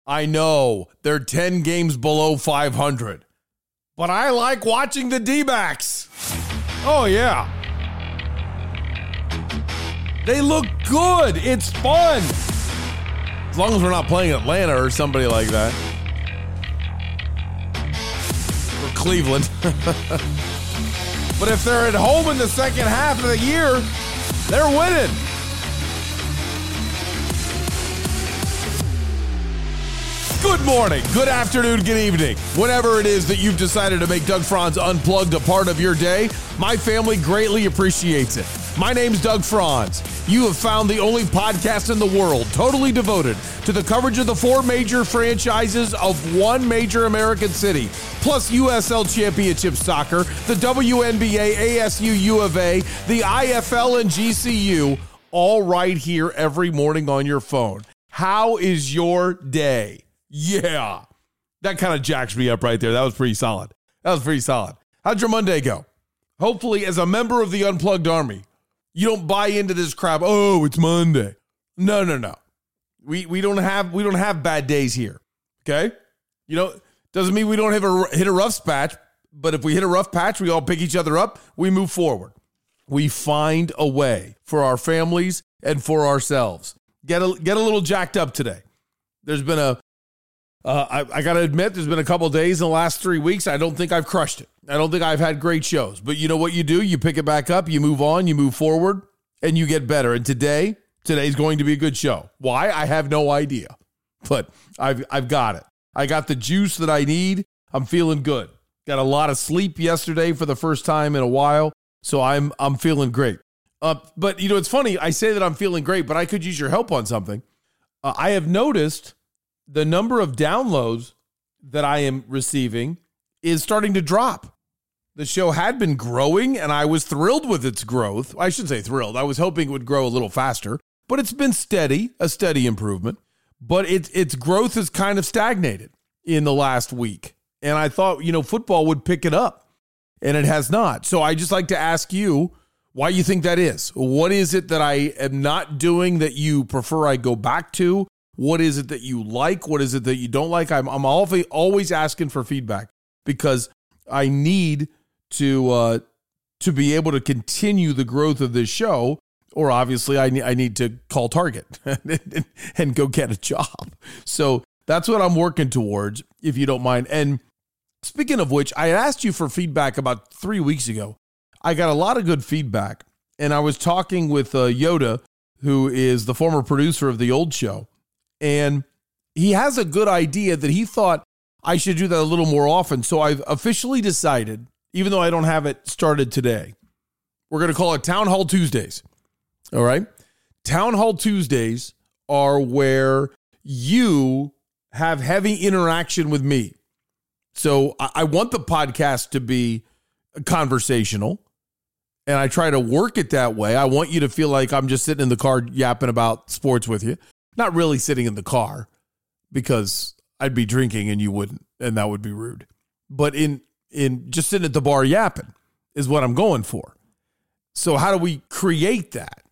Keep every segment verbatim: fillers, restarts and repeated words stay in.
I know they're ten games below five hundred, but I like watching the D-backs. Oh, yeah. They look good. It's fun. As long as we're not playing Atlanta or somebody like that. Or Cleveland. But if they're at home in the second half of the year, they're winning. Good morning, good afternoon, good evening. Whenever it is that you've decided to make Doug Franz Unplugged a part of your day, my family greatly appreciates it. My name's Doug Franz. You have found the only podcast in the world totally devoted to the coverage of the four major franchises of one major American city, plus U S L Championship Soccer, the W N B A, A S U, U of A, the I F L, and G C U, all right here every morning on your phone. How is your day? Yeah, that kind of jacks me up right there. That was pretty solid. That was pretty solid. How'd your Monday go? Hopefully, as a member of the Unplugged Army, you don't buy into this crap. Oh, it's Monday. No, no, no. We we don't have we don't have bad days here. Okay, you know, doesn't mean we don't have a hit a rough patch. But if we hit a rough patch, we all pick each other up. We move forward. We find a way for our families and for ourselves. Get a get a little jacked up today. There's been a Uh, I, I got to admit, there's been a couple of days in the last three weeks. I don't think I've crushed it. I don't think I've had great shows. But you know what you do? You pick it back up, you move on, you move forward, and you get better. And today, today's going to be a good show. Why? I have no idea. But I've I've got it. I got the juice that I need. I'm feeling good. Got a lot of sleep yesterday for the first time in a while. So I'm I'm feeling great. Uh, but, you know, it's funny. I say that I'm feeling great, but I could use your help on something. Uh, I have noticed the number of downloads that I am receiving is starting to drop. The show had been growing, and I was thrilled with its growth. I should say thrilled. I was hoping it would grow a little faster, but it's been steady, a steady improvement. But its its growth has kind of stagnated in the last week. And I thought, you know, football would pick it up, and it has not. So I just like to ask you why you think that is. What is it that I am not doing that you prefer I go back to? What is it that you like? What is it that you don't like? I'm I'm always asking for feedback because I need to uh, to be able to continue the growth of this show, or obviously I need I need to call Target and go get a job. So that's what I'm working towards, if you don't mind. And speaking of which, I asked you for feedback about three weeks ago. I got a lot of good feedback, and I was talking with uh, Yoda, who is the former producer of the old show. And he has a good idea that he thought I should do that a little more often. So I've officially decided, even though I don't have it started today, we're going to call it Town Hall Tuesdays. All right. Town Hall Tuesdays are where you have heavy interaction with me. So I want the podcast to be conversational, and I try to work it that way. I want you to feel like I'm just sitting in the car yapping about sports with you. Not really sitting in the car, because I'd be drinking and you wouldn't, and that would be rude. But in in just sitting at the bar yapping is what I'm going for. So how do we create that?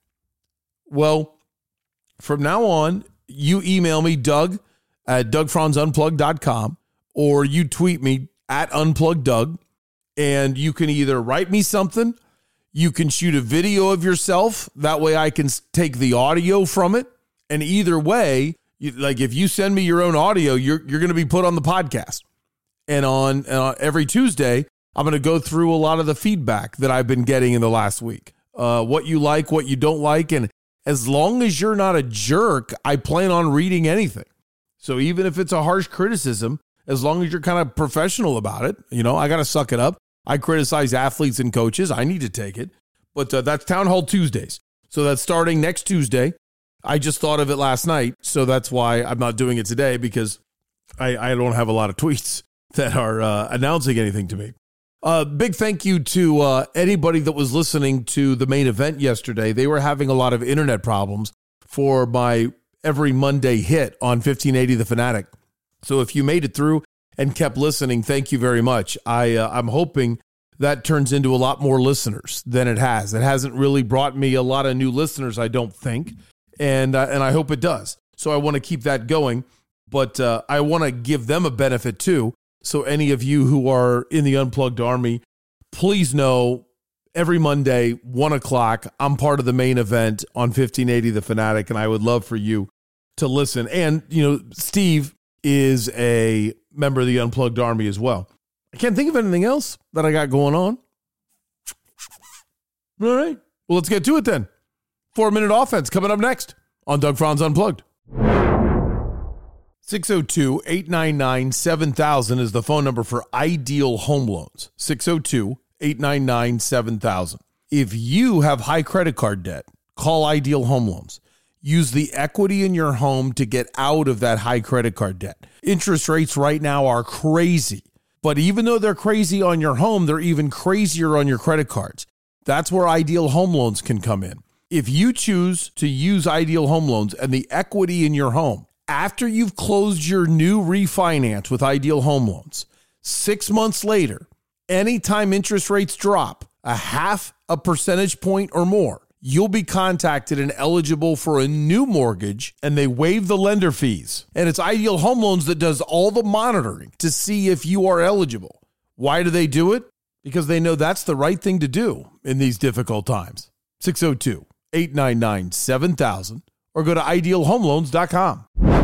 Well, from now on, you email me, Doug, at doug franz unplugged dot com, or you tweet me at unpluggeddoug, and you can either write me something, you can shoot a video of yourself. That way I can take the audio from it. And either way, you, like if you send me your own audio, you're you're going to be put on the podcast. And on uh, every Tuesday, I'm going to go through a lot of the feedback that I've been getting in the last week. Uh, what you like, what you don't like. And as long as you're not a jerk, I plan on reading anything. So even if it's a harsh criticism, as long as you're kind of professional about it, you know, I got to suck it up. I criticize athletes and coaches. I need to take it. But uh, that's Town Hall Tuesdays. So that's starting next Tuesday. I just thought of it last night, so that's why I'm not doing it today, because I, I don't have a lot of tweets that are uh, announcing anything to me. Uh, big thank you to uh, anybody that was listening to the main event yesterday. They were having a lot of internet problems for my every Monday hit on fifteen eighty The Fanatic. So if you made it through and kept listening, thank you very much. I, uh, I'm hoping that turns into a lot more listeners than it has. It hasn't really brought me a lot of new listeners, I don't think. And uh, and I hope it does. So I want to keep that going. but uh, I want to give them a benefit too. So any of you who are in the Unplugged Army, please know every Monday, one o'clock, I'm part of the main event on fifteen eighty The Fanatic, and I would love for you to listen. And, you know, Steve is a member of the Unplugged Army as well. I can't think of anything else that I got going on. All right. Well, let's get to it then. Four-minute offense coming up next on Doug Franz Unplugged. six oh two, eight nine nine, seven thousand is the phone number for Ideal Home Loans. six oh two, eight nine nine, seven thousand. If you have high credit card debt, call Ideal Home Loans. Use the equity in your home to get out of that high credit card debt. Interest rates right now are crazy. But even though they're crazy on your home, they're even crazier on your credit cards. That's where Ideal Home Loans can come in. If you choose to use Ideal Home Loans and the equity in your home, after you've closed your new refinance with Ideal Home Loans, six months later, anytime interest rates drop a half a percentage point or more, you'll be contacted and eligible for a new mortgage, and they waive the lender fees. And it's Ideal Home Loans that does all the monitoring to see if you are eligible. Why do they do it? Because they know that's the right thing to do in these difficult times. six oh two, eight nine nine, seven thousand or go to ideal home loans dot com.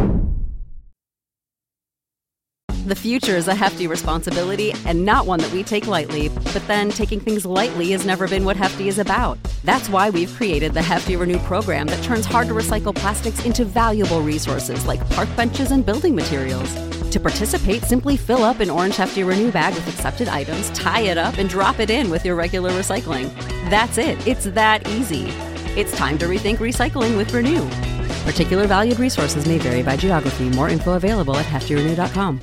The future is a hefty responsibility and not one that we take lightly. But then taking things lightly has never been what Hefty is about. That's why we've created the Hefty Renew program that turns hard-to-recycle plastics into valuable resources like park benches and building materials. To participate, simply fill up an orange Hefty Renew bag with accepted items, tie it up, and drop it in with your regular recycling. That's it. It's that easy. It's time to rethink recycling with Renew. Particular valued resources may vary by geography. More info available at hefty renew dot com.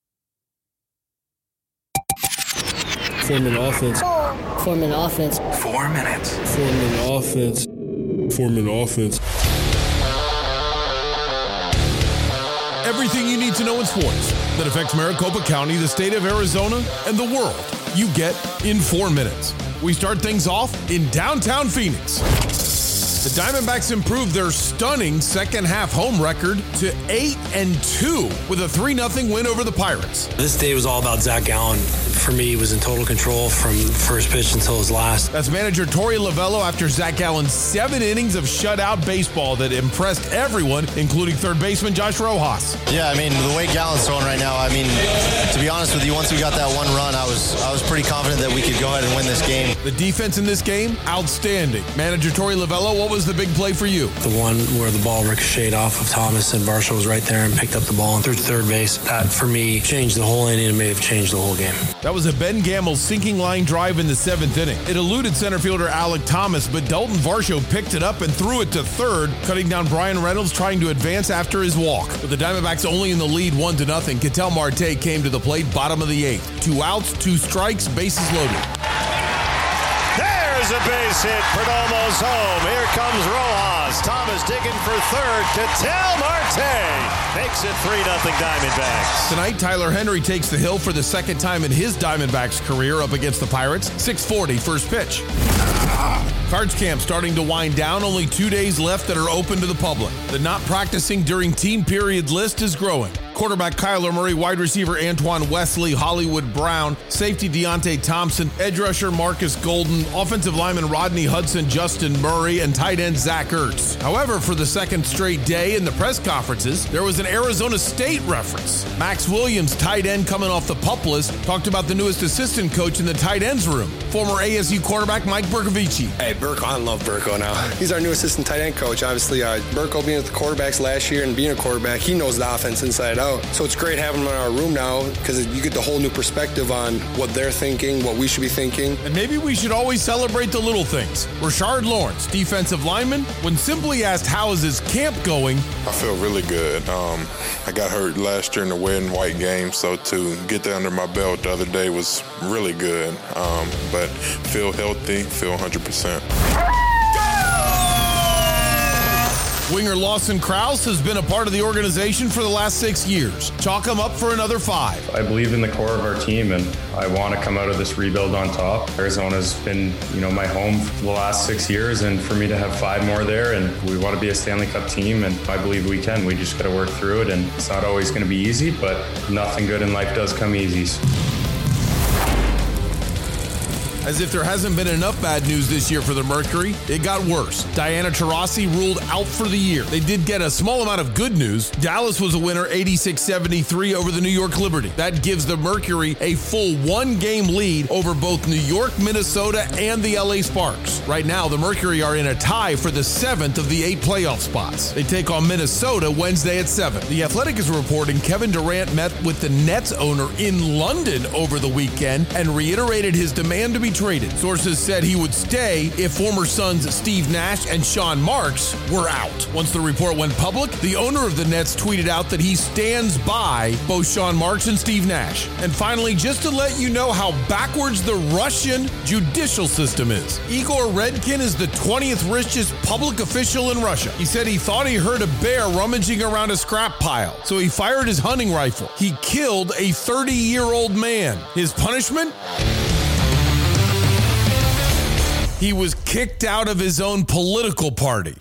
Four-minute offense. Four-minute offense. Four minutes. Four-minute offense. Four-minute offense. Everything you need to know in sports that affects Maricopa County, the state of Arizona, and the world, you get in four minutes. We start things off in downtown Phoenix. The Diamondbacks improved their stunning second-half home record to eight and two with a three nothing win over the Pirates. This day was all about Zach Gallen. For me, he was in total control from first pitch until his last. That's manager Torey Lovello after Zach Gallen's seven innings of shutout baseball that impressed everyone, including third baseman Josh Rojas. Yeah, I mean, the way Gallen's throwing right now, I mean, to be honest with you, once we got that one run, I was I was pretty confident that we could go ahead and win this game. The defense in this game, outstanding. Manager Torey Lovello, what was the big play for you? The one where the ball ricocheted off of Thomas and Varsho was right there and picked up the ball and threw to third base. That, for me, changed the whole inning and may have changed the whole game. That was a Ben Gamble sinking line drive in the seventh inning. It eluded center fielder Alec Thomas, but Dalton Varsho picked it up and threw it to third, cutting down Brian Reynolds trying to advance after his walk. With the Diamondbacks only in the lead one to nothing, Ketel Marte came to the plate, bottom of the eighth. Two outs, two strikes, bases loaded. There's a base hit. Perdomo's home. Here comes Rojas. Thomas digging for third. Ketel Marte makes it three nothing Diamondbacks. Tonight, Tyler Henry takes the hill for the second time in his Diamondbacks career up against the Pirates. six forty first pitch. Cards camp starting to wind down. Only two days left that are open to the public. The not practicing during team period list is growing. Quarterback Kyler Murray, wide receiver Antoine Wesley, Hollywood Brown, safety Deontay Thompson, edge rusher Marcus Golden, offensive lineman Rodney Hudson, Justin Murray, and tight end Zach Ertz. However, for the second straight day in the press conferences, there was an Arizona State reference. Max Williams, tight end coming off the PUP list, talked about the newest assistant coach in the tight ends room, former A S U quarterback Mike Bercovici. Hey, Burko, I love Burko now. He's our new assistant tight end coach. Obviously, uh, Burko being with the quarterbacks last year and being a quarterback, he knows the offense inside out. So it's great having him in our room now because you get the whole new perspective on what they're thinking, what we should be thinking. And maybe we should always celebrate the little things. Rashard Lawrence, defensive lineman, when simply asked how is his camp going. I feel really good. Um, I got hurt last year in the red and white game, so to get that under my belt the other day was really good. Um, but feel healthy, feel one hundred percent. Winger Lawson Krause has been a part of the organization for the last six years. Chalk him up for another five. I believe in the core of our team, and I want to come out of this rebuild on top. Arizona's been, you know, my home for the last six years, and for me to have five more there, and we want to be a Stanley Cup team, and I believe we can. We just got to work through it, and it's not always going to be easy, but nothing good in life does come easy. As if there hasn't been enough bad news this year for the Mercury, it got worse. Diana Taurasi ruled out for the year. They did get a small amount of good news. Dallas was a winner eighty-six seventy-three over the New York Liberty. That gives the Mercury a full one-game lead over both New York, Minnesota, and the L A Sparks. Right now, the Mercury are in a tie for the seventh of the eight playoff spots. They take on Minnesota Wednesday at seven. The Athletic is reporting Kevin Durant met with the Nets owner in London over the weekend and reiterated his demand to be traded. Sources said he would stay if former Suns Steve Nash and Sean Marks were out. Once the report went public, the owner of the Nets tweeted out that he stands by both Sean Marks and Steve Nash. And finally, just to let you know how backwards the Russian judicial system is, Igor Redkin is the twentieth richest public official in Russia. He said he thought he heard a bear rummaging around a scrap pile, so he fired his hunting rifle. He killed a thirty-year-old man. His punishment? He was kicked out of his own political party.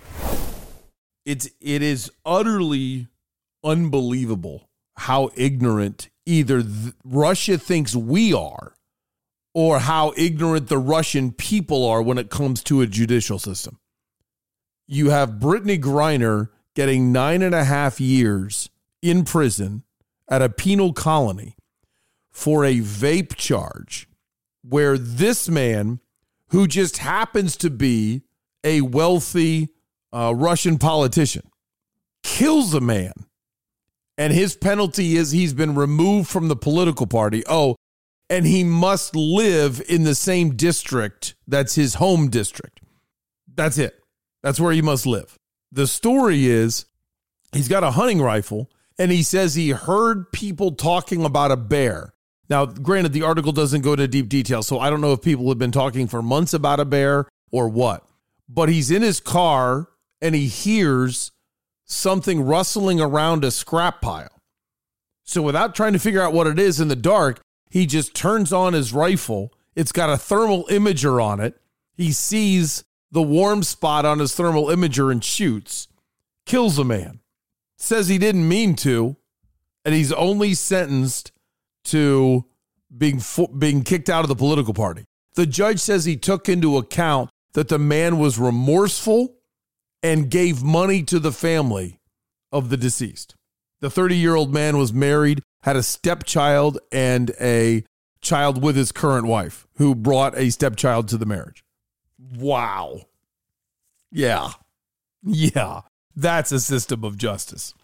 It's, it is utterly unbelievable how ignorant either th- Russia thinks we are or how ignorant the Russian people are when it comes to a judicial system. You have Brittany Griner getting nine and a half years in prison at a penal colony for a vape charge where this man, who just happens to be a wealthy uh, Russian politician, kills a man. And his penalty is he's been removed from the political party. Oh, and he must live in the same district that's his home district. That's it. That's where he must live. The story is he's got a hunting rifle, and he says he heard people talking about a bear. Now, granted, the article doesn't go into deep detail, so I don't know if people have been talking for months about a bear or what. But he's in his car, and he hears something rustling around a scrap pile. So without trying to figure out what it is in the dark, he just turns on his rifle. It's got a thermal imager on it. He sees the warm spot on his thermal imager and shoots. Kills a man. Says he didn't mean to, and he's only sentenced to being being kicked out of the political party. The judge says he took into account that the man was remorseful and gave money to the family of the deceased. The thirty-year-old man was married, had a stepchild and a child with his current wife, who brought a stepchild to the marriage. Wow. Yeah. Yeah. That's a system of justice.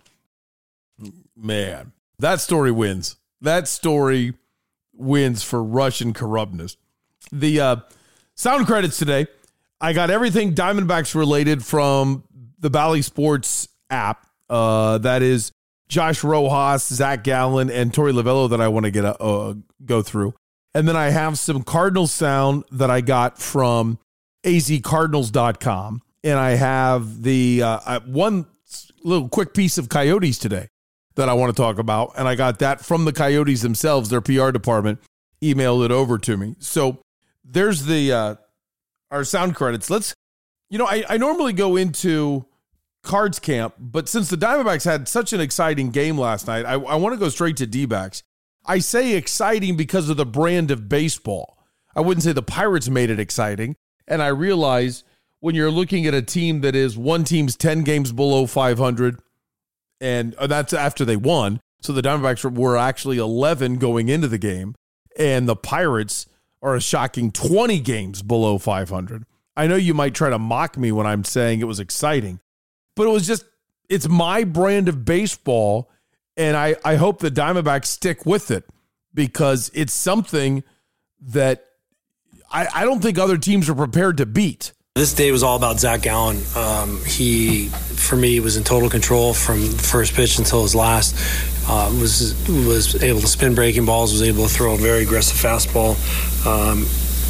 Man, that story wins. That story wins for Russian corruptness. The uh, sound credits today, I got everything Diamondbacks related from the Bally Sports app. Uh, that is Josh Rojas, Zach Gallen, and Torey Lovello that I want to get a, uh, go through. And then I have some Cardinals sound that I got from A Z Cardinals dot com. And I have the uh, one little quick piece of Coyotes today that I want to talk about. And I got that from the Coyotes themselves. Their P R department emailed it over to me. So there's the, uh, our sound credits. Let's, you know, I, I normally go into Cards camp, but since the Diamondbacks had such an exciting game last night, I, I want to go straight to D-backs. I say exciting because of the brand of baseball. I wouldn't say the Pirates made it exciting. And I realize when you're looking at a team that is one team's ten games below five hundred, and that's after they won. So the Diamondbacks were actually eleven going into the game, and the Pirates are a shocking twenty games below five hundred. I know you might try to mock me when I'm saying it was exciting, but it was just, it's my brand of baseball, and I, I hope the Diamondbacks stick with it because it's something that I, I don't think other teams are prepared to beat. This day was all about Zach Gallen. Um, he, for me, was in total control from the first pitch until his last. Uh, was was able to spin breaking balls, was able to throw a very aggressive fastball. Um,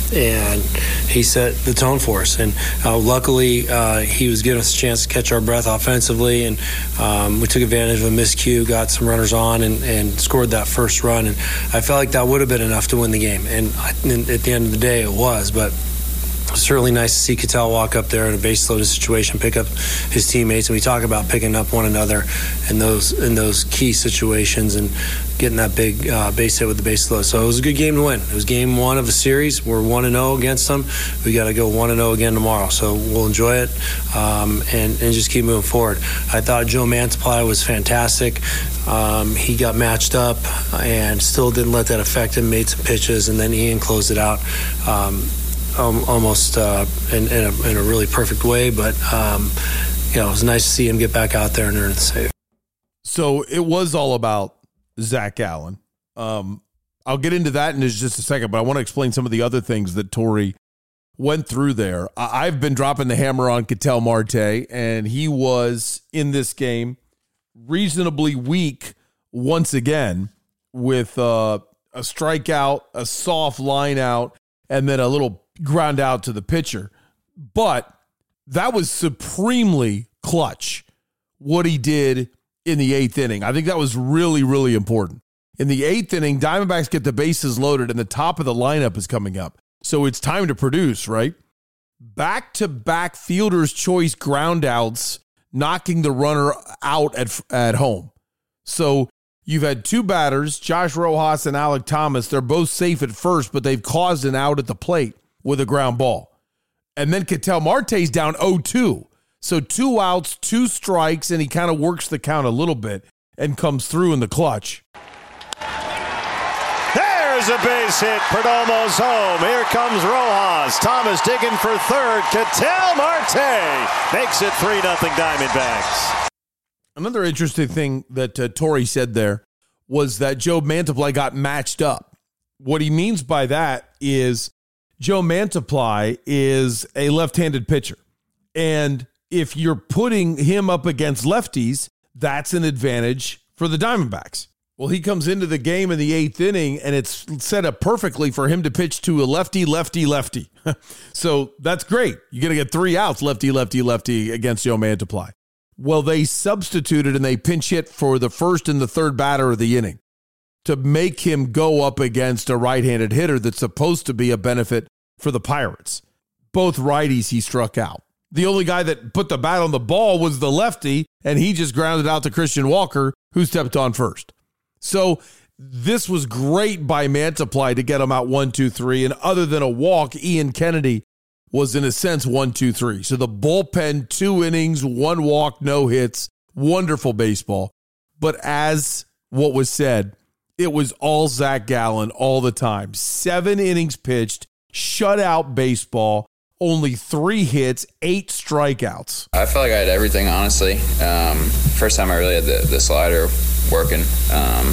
and he set the tone for us. And uh, luckily, uh, he was giving us a chance to catch our breath offensively, and um, we took advantage of a miscue, got some runners on, and, and scored that first run. And I felt like that would have been enough to win the game. And, I, and at the end of the day, it was. But it's certainly nice to see Cattell walk up there in a base-loaded situation, pick up his teammates, and we talk about picking up one another in those in those key situations and getting that big uh, base hit with the base load. So it was a good game to win. It was game one of a series. We're one and oh against them. We got to go one and oh again tomorrow. So we'll enjoy it um, and, and just keep moving forward. I thought Joe Mantiply was fantastic. Um, he got matched up and still didn't let that affect him, made some pitches, and then Ian closed it out. Um, almost uh, in, in, a, in a really perfect way, but um, you know, it was nice to see him get back out there and earn the save. So it was all about Zach Gallen. Um, I'll get into that in just a second, but I want to explain some of the other things that Torey went through there. I- I've been dropping the hammer on Ketel Marte, and he was in this game reasonably weak once again with uh, a strikeout, a soft line out, and then a little ground out to the pitcher. But that was supremely clutch, what he did in the eighth inning. I think that was really, really important. In the eighth inning, Diamondbacks get the bases loaded and the top of the lineup is coming up. So it's time to produce, right? Back-to-back fielder's choice ground outs, knocking the runner out at, at home. So you've had two batters, Josh Rojas and Alek Thomas. They're both safe at first, but they've caused an out at the plate with a ground ball. And then Ketel Marte's down oh two. So two outs, two strikes, and he kind of works the count a little bit and comes through in the clutch. There's a base hit. Perdomo's home. Here comes Rojas. Thomas digging for third. Ketel Marte makes it three nothing Diamondbacks. Another interesting thing that uh, Torey said there was that Joe Mantiply got matched up. What he means by that is Joe Mantiply is a left-handed pitcher. And if you're putting him up against lefties, that's an advantage for the Diamondbacks. Well, he comes into the game in the eighth inning, and it's set up perfectly for him to pitch to a lefty, lefty, lefty. So that's great. You're going to get three outs, lefty, lefty, lefty against Joe Mantiply. Well, they substituted and they pinch hit for the first and the third batter of the inning to make him go up against a right-handed hitter that's supposed to be a benefit for the Pirates. Both righties he struck out. The only guy that put the bat on the ball was the lefty, and he just grounded out to Christian Walker, who stepped on first. So this was great by Mantiply to get him out one, two, three, and other than a walk, Ian Kennedy was in a sense one, two, three. So the bullpen, two innings, one walk, no hits, wonderful baseball. But as what was said, it was all Zach Gallen all the time. Seven innings pitched, shutout baseball, only three hits, eight strikeouts. I felt like I had everything, honestly. Um, first time I really had the, the slider working um,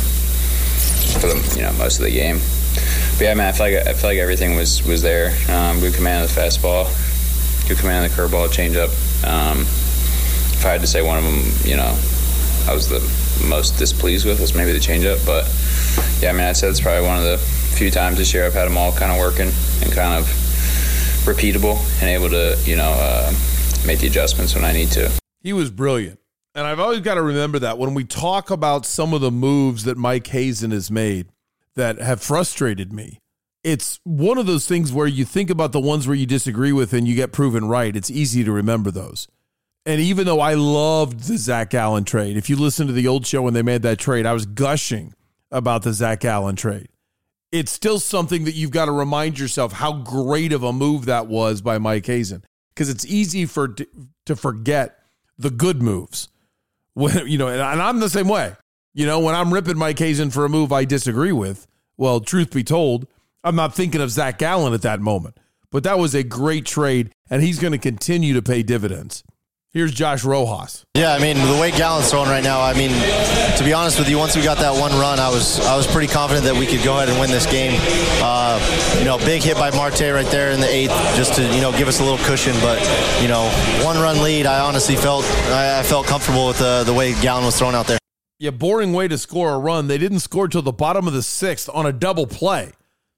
for the you know most of the game. But yeah, man, I feel like I feel like everything was was there. Um, good command of the fastball, good command of the curveball, changeup. Um, if I had to say one of them, you know, I was the most displeased with was maybe the changeup. But yeah, I mean, I'd say it's probably one of the few times this year I've had them all kind of working and kind of repeatable and able to, you know, uh, make the adjustments when I need to. He was brilliant. And I've always got to remember that when we talk about some of the moves that Mike Hazen has made that have frustrated me, it's one of those things where you think about the ones where you disagree with and you get proven right. It's easy to remember those. And even though I loved the Zach Gallen trade, if you listen to the old show when they made that trade, I was gushing about the Zach Gallen trade. It's still something that you've got to remind yourself how great of a move that was by Mike Hazen, because it's easy for to forget the good moves. When, you know, and I'm the same way. You know, when I'm ripping Mike Hazen for a move I disagree with, well, truth be told, I'm not thinking of Zach Gallen at that moment. But that was a great trade, and he's going to continue to pay dividends. Here's Josh Rojas. Yeah, I mean, the way Gallen's throwing right now, I mean, to be honest with you, once we got that one run, I was I was pretty confident that we could go ahead and win this game. Uh, you know, big hit by Marte right there in the eighth just to, you know, give us a little cushion. But, you know, one-run lead, I honestly felt I, I felt comfortable with uh, the way Gallen was thrown out there. Yeah, boring way to score a run. They didn't score till the bottom of the sixth on a double play.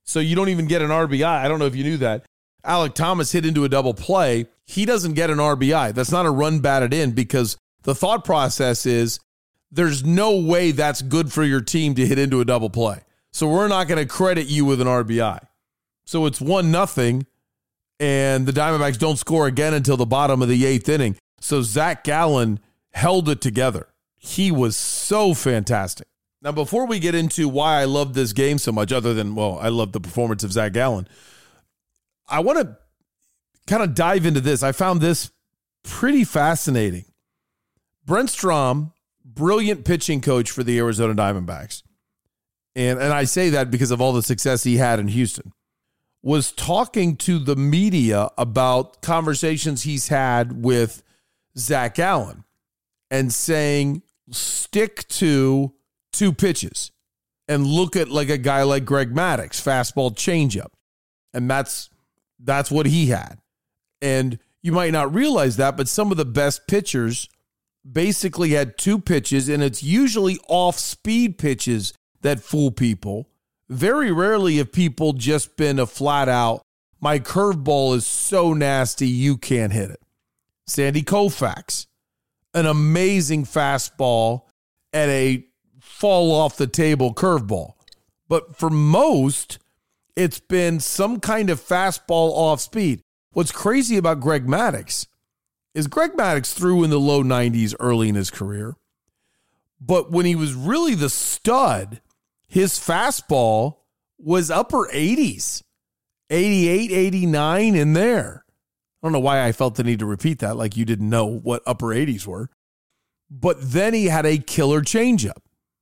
So you don't even get an R B I. I don't know if you knew that. Alek Thomas hit into a double play. He doesn't get an R B I. That's not a run batted in because the thought process is there's no way that's good for your team to hit into a double play. So we're not going to credit you with an R B I. So it's one nothing, and the Diamondbacks don't score again until the bottom of the eighth inning. So Zach Gallen held it together. He was so fantastic. Now, before we get into why I love this game so much, other than, well, I love the performance of Zach Gallen, I want to kind of dive into this. I found this pretty fascinating. Brent Strom, brilliant pitching coach for the Arizona Diamondbacks, and, and I say that because of all the success he had in Houston, was talking to the media about conversations he's had with Zach Gallen and saying, stick to two pitches and look at like a guy like Greg Maddux, fastball changeup. And that's that's what he had. And you might not realize that, but some of the best pitchers basically had two pitches, and it's usually off-speed pitches that fool people. Very rarely have people just been a flat out, my curveball is so nasty you can't hit it. Sandy Koufax, an amazing fastball at a fall off the table curveball. But for most, it's been some kind of fastball off speed. What's crazy about Greg Maddux is Greg Maddux threw in the low nineties early in his career. But when he was really the stud, his fastball was upper eighties, eighty-eight, eighty-nine in there. I don't know why I felt the need to repeat that, like you didn't know what upper eighties were. But then he had a killer changeup.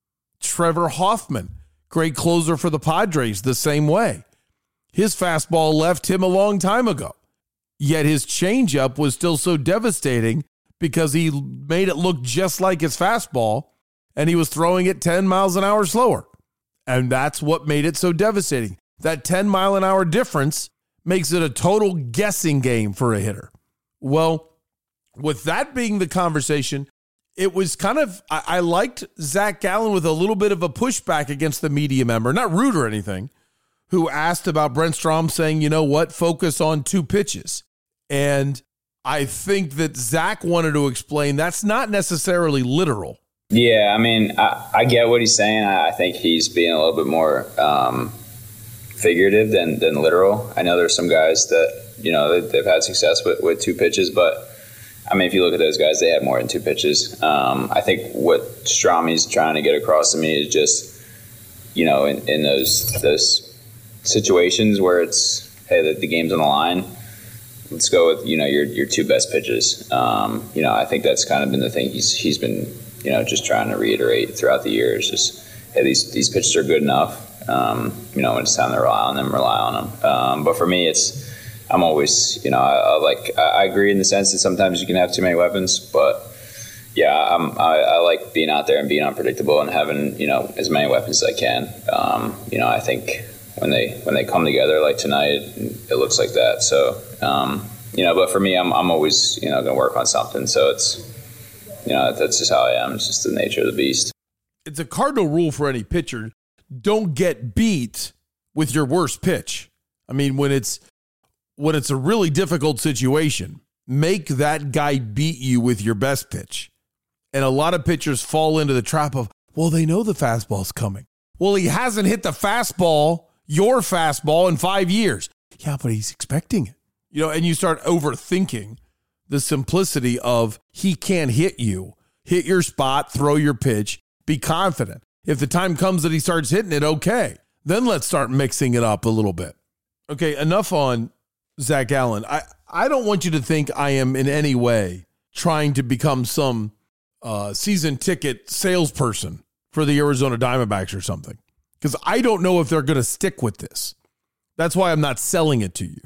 Trevor Hoffman, great closer for the Padres, the same way. His fastball left him a long time ago. Yet his changeup was still so devastating because he made it look just like his fastball, and he was throwing it ten miles an hour slower. And that's what made it so devastating. That ten mile an hour difference makes it a total guessing game for a hitter. Well, with that being the conversation, it was kind of, I, I liked Zach Gallen with a little bit of a pushback against the media member, not rude or anything, who asked about Brent Strom saying, you know what, focus on two pitches. And I think that Zach wanted to explain that's not necessarily literal. Yeah, I mean, I, I get what he's saying. I, I think he's being a little bit more um, figurative than, than literal. I know there's some guys that, you know, they, they've had success with, with two pitches, but I mean, if you look at those guys, they have more than two pitches. Um, I think what Strommy's trying to get across to me is just, you know, in, in those those situations where it's, hey, the, the game's on the line, let's go with, you know, your your two best pitches. Um, you know, I think that's kind of been the thing he's he's been, you know, just trying to reiterate throughout the years. Just, hey, these these pitches are good enough. Um, you know, when it's time to rely on them, rely on them. Um, but for me, it's, I'm always, you know, I, I like, I agree in the sense that sometimes you can have too many weapons, but yeah, I'm, I, I like being out there and being unpredictable and having, you know, as many weapons as I can. Um, you know, I think when they when they come together like tonight, it, it looks like that. So, um, you know, but for me, I'm I'm always, you know, going to work on something. So it's, you know, that's just how I am. It's just the nature of the beast. It's a cardinal rule for any pitcher. Don't get beat with your worst pitch. I mean, when it's, when it's a really difficult situation, make that guy beat you with your best pitch. And a lot of pitchers fall into the trap of, well, they know the fastball's coming. Well, he hasn't hit the fastball, your fastball, in five years. Yeah, but he's expecting it. You know, and you start overthinking the simplicity of he can't hit you. Hit your spot, throw your pitch, be confident. If the time comes that he starts hitting it, okay. Then let's start mixing it up a little bit. Okay, enough on Zach Gallen. I, I don't want you to think I am in any way trying to become some uh, season ticket salesperson for the Arizona Diamondbacks or something, because I don't know if they're going to stick with this. That's why I'm not selling it to you.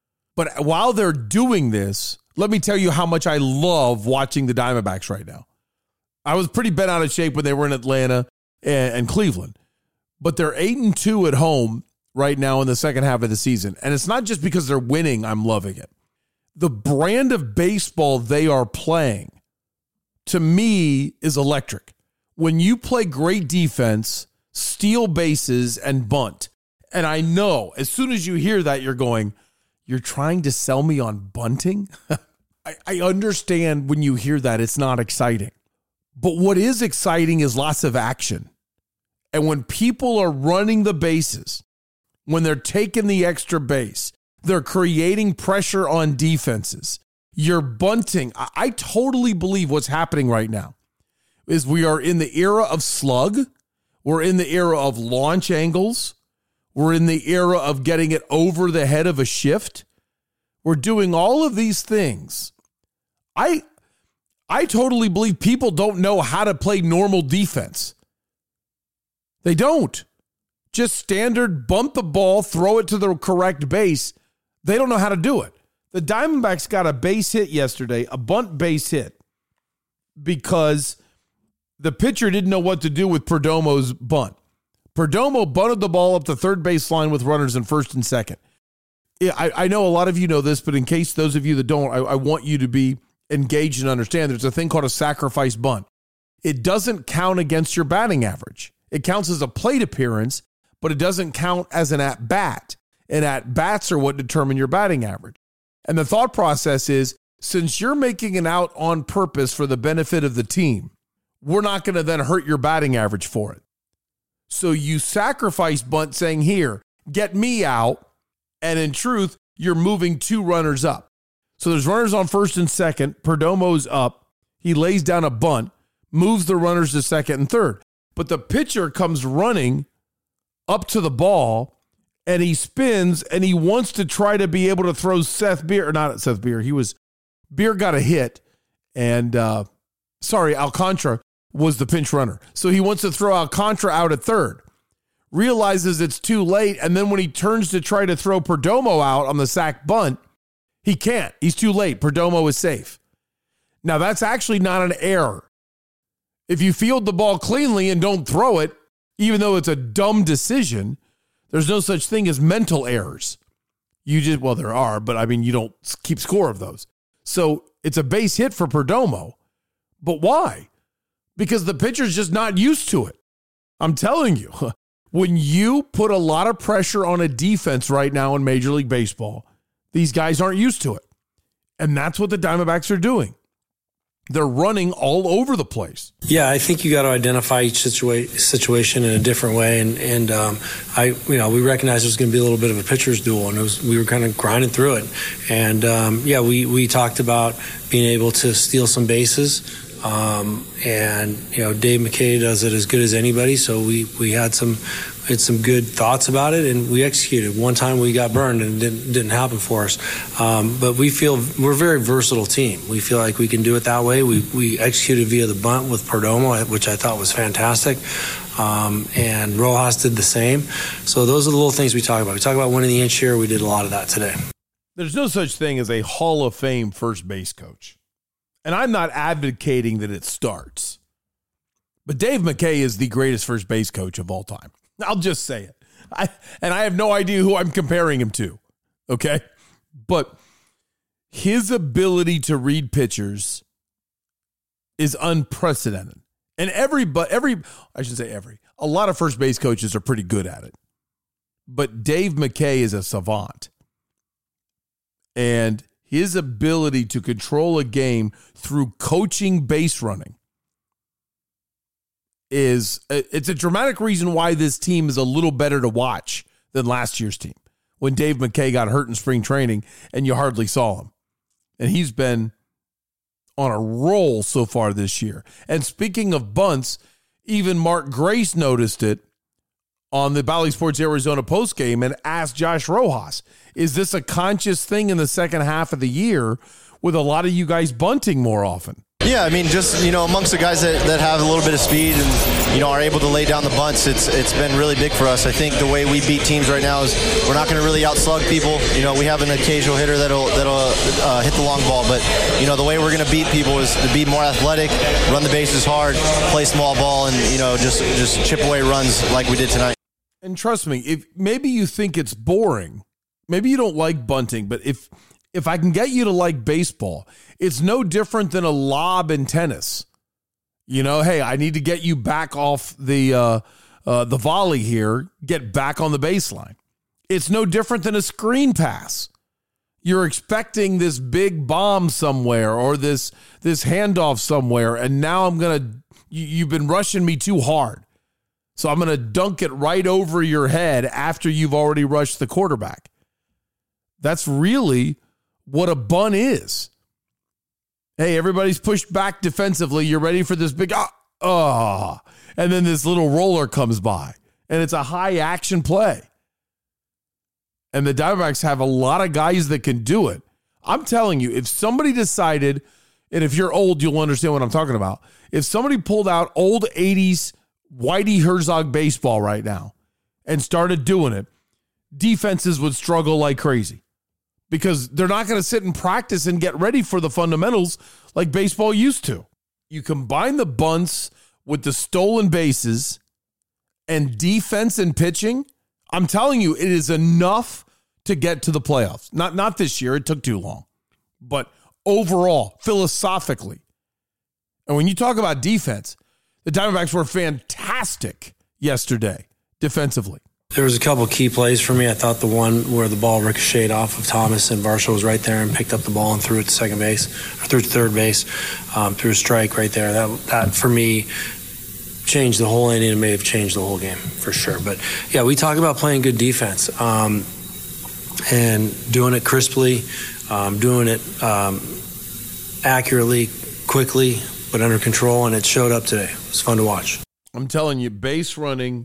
But while they're doing this, let me tell you how much I love watching the Diamondbacks right now. I was pretty bent out of shape when they were in Atlanta and, and Cleveland, but they're eight and two at home right now in the second half of the season. And it's not just because they're winning, I'm loving it. The brand of baseball they are playing, to me, is electric. When you play great defense, steal bases, and bunt, And I know as soon as you hear that, you're going, you're trying to sell me on bunting? I, I understand when you hear that, it's not exciting. But what is exciting is lots of action. And when people are running the bases, when they're taking the extra base, they're creating pressure on defenses, you're bunting. I, I totally believe what's happening right now is we are in the era of slug. We're in the era of launch angles. We're in the era of getting it over the head of a shift. We're doing all of these things. I I totally believe people don't know how to play normal defense. They don't. Just standard bump the ball, throw it to the correct base. They don't know how to do it. The Diamondbacks got a base hit yesterday, a bunt base hit, because the pitcher didn't know what to do with Perdomo's bunt. Perdomo bunted the ball up the third baseline with runners in first and second. I, I know a lot of you know this, but in case those of you that don't, I, I want you to be engaged and understand there's a thing called a sacrifice bunt. It doesn't count against your batting average. It counts as a plate appearance, but it doesn't count as an at-bat. And at-bats are what determine your batting average. And the thought process is, since you're making an out on purpose for the benefit of the team, we're not going to then hurt your batting average for it. So you sacrifice bunt saying, here, get me out. And in truth, you're moving two runners up. So there's runners on first and second. Perdomo's up. He lays down a bunt, moves the runners to second and third. But the pitcher comes running up to the ball, and he spins, and he wants to try to be able to throw Seth Beer, or not Seth Beer. He was, Beer got a hit, and, uh, sorry, Alcantara was the pinch runner. So he wants to throw Alcantara out at third. Realizes it's too late, and then when he turns to try to throw Perdomo out on the sack bunt, he can't. He's too late. Perdomo is safe. Now, that's actually not an error. If you field the ball cleanly and don't throw it, even though it's a dumb decision, there's no such thing as mental errors. You just, well, there are, but I mean, you don't keep score of those. So it's a base hit for Perdomo. But why? Because the pitcher's just not used to it. I'm telling you, when you put a lot of pressure on a defense right now in Major League Baseball, these guys aren't used to it. And that's what the Diamondbacks are doing. They're running all over the place. Yeah, I think you got to identify each situa- situation in a different way. And, and um, I, you know, we recognized it was going to be a little bit of a pitcher's duel, and it was, we were kind of grinding through it. And, um, yeah, we, we talked about being able to steal some bases. Um, and, you know, Dave McKay does it as good as anybody. So we, we had some, had some good thoughts about it, and we executed. One time we got burned and it didn't, didn't happen for us. Um, but we feel we're a very versatile team. We feel like we can do it that way. We, we executed via the bunt with Perdomo, which I thought was fantastic. Um, and Rojas did the same. So those are the little things we talk about. We talk about winning the inch here. We did a lot of that today. There's no such thing as a Hall of Fame first base coach. And I'm not advocating that it starts. But Dave McKay is the greatest first base coach of all time. I'll just say it. I, and I have no idea who I'm comparing him to. Okay? But his ability to read pitchers is unprecedented. And every, but every, I should say every, a lot of first base coaches are pretty good at it. But Dave McKay is a savant. And his ability to control a game through coaching base running is, it's a dramatic reason why this team is a little better to watch than last year's team when Dave McKay got hurt in spring training and you hardly saw him. And he's been on a roll so far this year. And speaking of bunts, even Mark Grace noticed it on the Bally Sports Arizona postgame and asked Josh Rojas, is this a conscious thing in the second half of the year with a lot of you guys bunting more often? Yeah, I mean, just, you know, amongst the guys that, that have a little bit of speed and, you know, are able to lay down the bunts, it's it's been really big for us. I think the way we beat teams right now is we're not going to really outslug people. You know, we have an occasional hitter that'll that'll uh, hit the long ball, but, you know, the way we're going to beat people is to be more athletic, run the bases hard, play small ball, and, you know, just, just chip away runs like we did tonight. And trust me, if maybe you think it's boring, maybe you don't like bunting, but if if I can get you to like baseball, it's no different than a lob in tennis. You know, hey, I need to get you back off the uh, uh, the volley here, get back on the baseline. It's no different than a screen pass. You're expecting this big bomb somewhere or this this handoff somewhere, and now I'm going to, you, you've been rushing me too hard. So I'm going to dunk it right over your head after you've already rushed the quarterback. That's really what a bun is. Hey, everybody's pushed back defensively. You're ready for this big, ah, oh, and then this little roller comes by, and it's a high action play. And the Diamondbacks have a lot of guys that can do it. I'm telling you, if somebody decided, and if you're old, you'll understand what I'm talking about. If somebody pulled out old eighties Whitey Herzog baseball right now and started doing it, defenses would struggle like crazy because they're not going to sit and practice and get ready for the fundamentals like baseball used to. You combine the bunts with the stolen bases and defense and pitching, I'm telling you, it is enough to get to the playoffs. Not, not this year. It took too long. But overall, philosophically, and when you talk about defense, the Diamondbacks were fantastic yesterday defensively. There was a couple key plays for me. I thought the one where the ball ricocheted off of Thomas and Varsho was right there and picked up the ball and threw it to second base, or threw it to third base, um, threw a strike right there. That, that for me, changed the whole inning and may have changed the whole game for sure. But yeah, we talk about playing good defense um, and doing it crisply, um, doing it um, accurately, quickly, but under control, and it showed up today. It was fun to watch. I'm telling you, base running,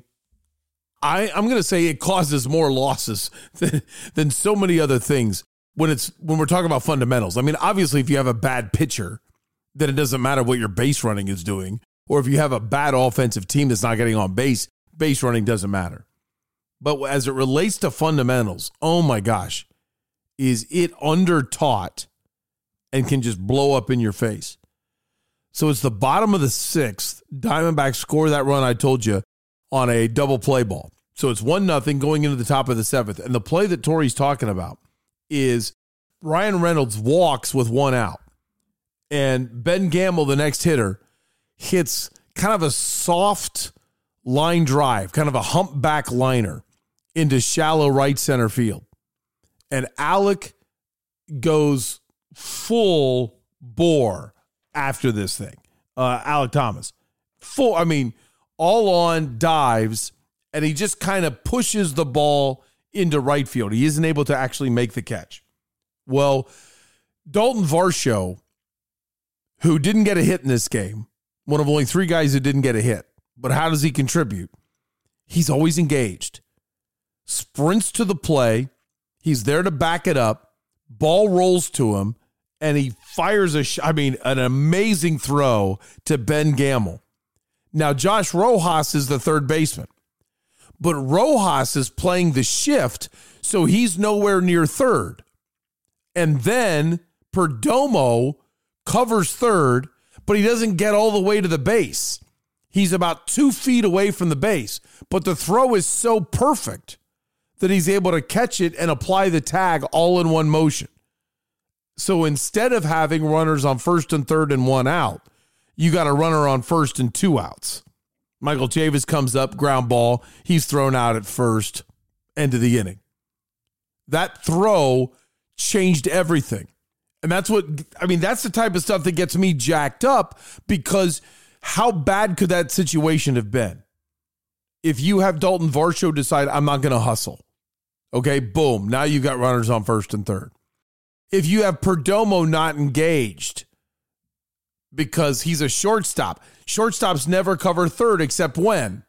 I, I'm going to say it causes more losses than, than so many other things when it's when we're talking about fundamentals. I mean, obviously, if you have a bad pitcher, then it doesn't matter what your base running is doing. Or if you have a bad offensive team that's not getting on base, base running doesn't matter. But as it relates to fundamentals, oh my gosh, is it undertaught and can just blow up in your face. So it's the bottom of the sixth. Diamondbacks score that run I told you on a double play ball. So it's one nothing going into the top of the seventh. And the play that Tori's talking about is Ryan Reynolds walks with one out. And Ben Gamble, the next hitter, hits kind of a soft line drive, kind of a humpback liner into shallow right center field. And Alec goes full bore after this thing. Uh, Alec Thomas. Full, I mean, all on dives, and he just kind of pushes the ball into right field. He isn't able to actually make the catch. Well, Dalton Varsho, who didn't get a hit in this game, one of only three guys who didn't get a hit. But how does he contribute? He's always engaged. Sprints to the play. He's there to back it up. Ball rolls to him, and he fires a, sh- I mean, an amazing throw to Ben Gamble. Now, Josh Rojas is the third baseman. But Rojas is playing the shift, so he's nowhere near third. And then Perdomo covers third, but he doesn't get all the way to the base. He's about two feet away from the base, but the throw is so perfect that he's able to catch it and apply the tag all in one motion. So instead of having runners on first and third and one out, you got a runner on first and two outs. Michael Chavis comes up, ground ball. He's thrown out at first, end of the inning. That throw changed everything. And that's what, I mean, that's the type of stuff that gets me jacked up, because how bad could that situation have been? If you have Dalton Varsho decide, I'm not going to hustle. Okay, boom. Now you've got runners on first and third. If you have Perdomo not engaged because he's a shortstop, shortstops never cover third except when?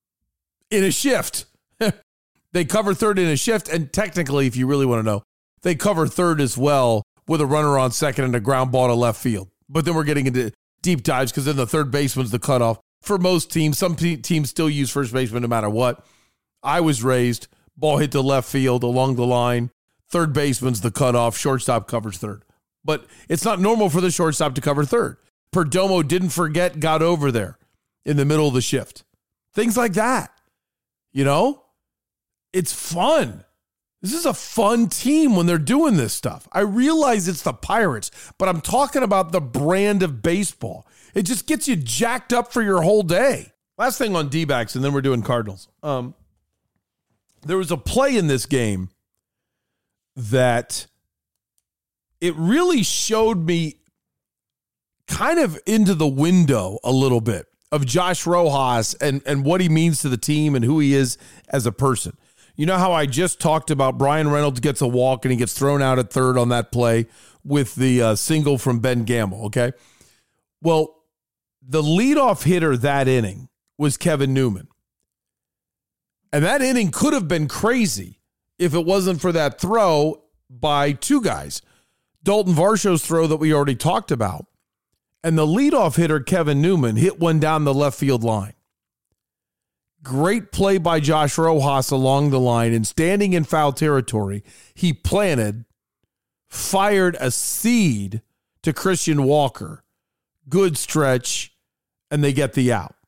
In a shift. They cover third in a shift, and technically, if you really want to know, they cover third as well with a runner on second and a ground ball to left field. But then we're getting into deep dives because then the third baseman's the cutoff. For most teams, some teams still use first baseman no matter what. I was raised, ball hit to left field along the line. Third baseman's the cutoff. Shortstop covers third. But it's not normal for the shortstop to cover third. Perdomo didn't forget, got over there in the middle of the shift. Things like that. You know? It's fun. This is a fun team when they're doing this stuff. I realize it's the Pirates, but I'm talking about the brand of baseball. It just gets you jacked up for your whole day. Last thing on D-backs, and then we're doing Cardinals. Um, there was a play in this game that it really showed me kind of into the window a little bit of Josh Rojas and, and what he means to the team and who he is as a person. You know how I just talked about Brian Reynolds gets a walk and he gets thrown out at third on that play with the uh, single from Ben Gamble, okay? Well, the leadoff hitter that inning was Kevin Newman. And that inning could have been crazy if it wasn't for that throw by two guys. Dalton Varsho's throw that we already talked about. And the leadoff hitter, Kevin Newman, hit one down the left field line. Great play by Josh Rojas along the line, and standing in foul territory, he planted, fired a seed to Christian Walker. Good stretch, and they get the out.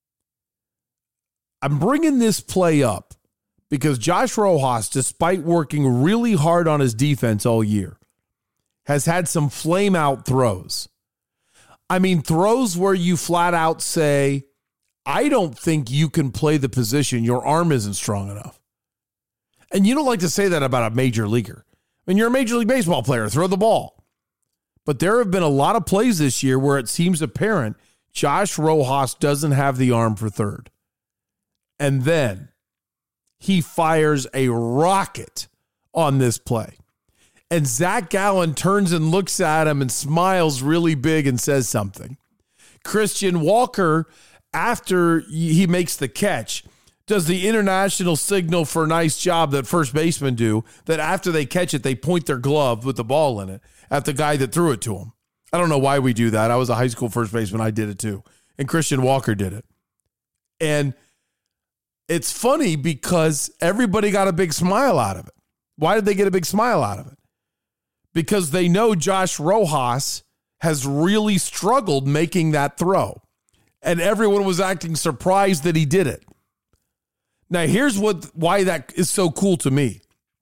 I'm bringing this play up because Josh Rojas, despite working really hard on his defense all year, has had some flame-out throws. I mean, throws where you flat out say, I don't think you can play the position. Your arm isn't strong enough. And you don't like to say that about a major leaguer. I mean, you're a Major League Baseball player. Throw the ball. But there have been a lot of plays this year where it seems apparent Josh Rojas doesn't have the arm for third. And then he fires a rocket on this play. And Zach Gallen turns and looks at him and smiles really big and says something. Christian Walker, after he makes the catch, does the international signal for a nice job that first basemen do, that after they catch it, they point their glove with the ball in it at the guy that threw it to him. I don't know why we do that. I was a high school first baseman. I did it too. And Christian Walker did it. And it's funny because everybody got a big smile out of it. Why did they get a big smile out of it? Because they know Josh Rojas has really struggled making that throw. And everyone was acting surprised that he did it. Now, here's what why that is so cool to me.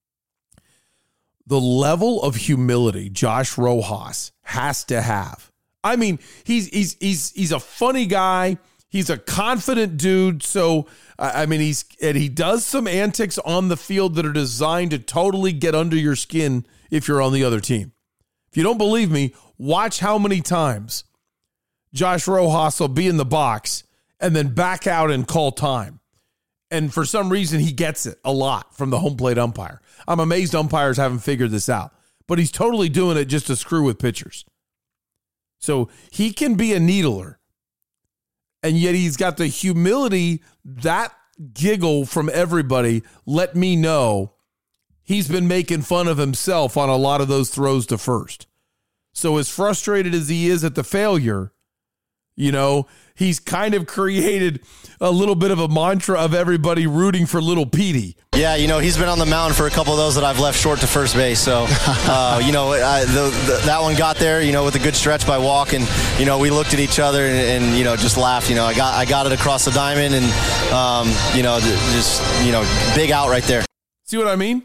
The level of humility Josh Rojas has to have. I mean, he's he's he's he's a funny guy. He's a confident dude. So, I mean, he's and he does some antics on the field that are designed to totally get under your skin if you're on the other team. If you don't believe me, watch how many times Josh Rojas will be in the box and then back out and call time. And for some reason, he gets it a lot from the home plate umpire. I'm amazed umpires haven't figured this out. But he's totally doing it just to screw with pitchers. So he can be a needler. And yet he's got the humility, that giggle from everybody, let me know he's been making fun of himself on a lot of those throws to first. So as frustrated as he is at the failure, you know, he's kind of created a little bit of a mantra of everybody rooting for little Petey. Yeah, you know, he's been on the mound for a couple of those that I've left short to first base. So, uh, you know, I, the, the, that one got there, you know, with a good stretch by Walk. And, you know, we looked at each other and, and, you know, just laughed. You know, I got I got it across the diamond and, um, you know, just, you know, big out right there. See what I mean?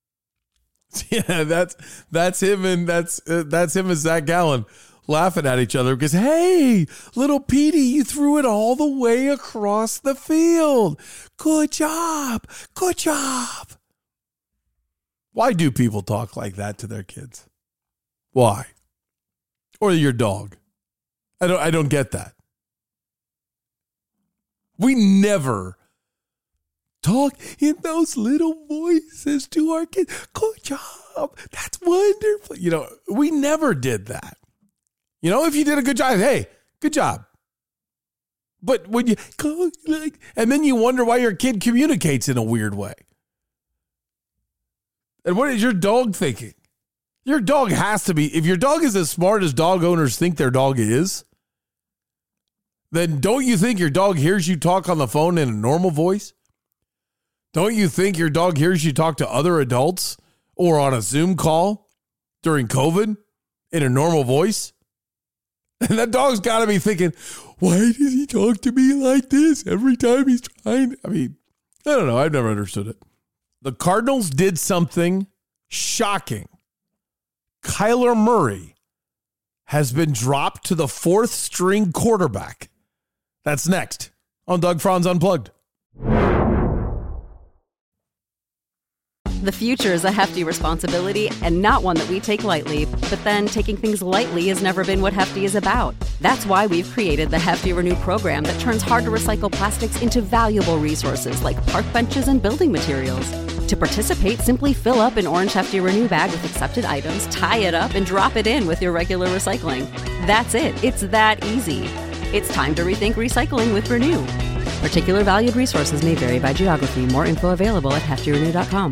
Yeah, that's that's him and that's uh, that's him and Zach Gallen laughing at each other because, hey, little Petey, you threw it all the way across the field. Good job. Good job. Why do people talk like that to their kids? Why? Or your dog? I don't I don't get that. We never talk in those little voices to our kids. Good job. That's wonderful. You know, we never did that. You know, if you did a good job, hey, good job. But when you go like, and then you wonder why your kid communicates in a weird way. And what is your dog thinking? Your dog has to be, if your dog is as smart as dog owners think their dog is, then don't you think your dog hears you talk on the phone in a normal voice? Don't you think your dog hears you talk to other adults or on a Zoom call during COVID in a normal voice? And that dog's got to be thinking, why does he talk to me like this every time he's trying? I mean, I don't know. I've never understood it. The Cardinals did something shocking. Kyler Murray has been dropped to the fourth string quarterback. That's next on Doug Franz Unplugged. The future is a hefty responsibility and not one that we take lightly, but then taking things lightly has never been what Hefty is about. That's why we've created the Hefty Renew program that turns hard-to-recycle plastics into valuable resources like park benches and building materials. To participate, simply fill up an orange Hefty Renew bag with accepted items, tie it up, and drop it in with your regular recycling. That's it. It's that easy. It's time to rethink recycling with Renew. Particular valued resources may vary by geography. More info available at hefty renew dot com.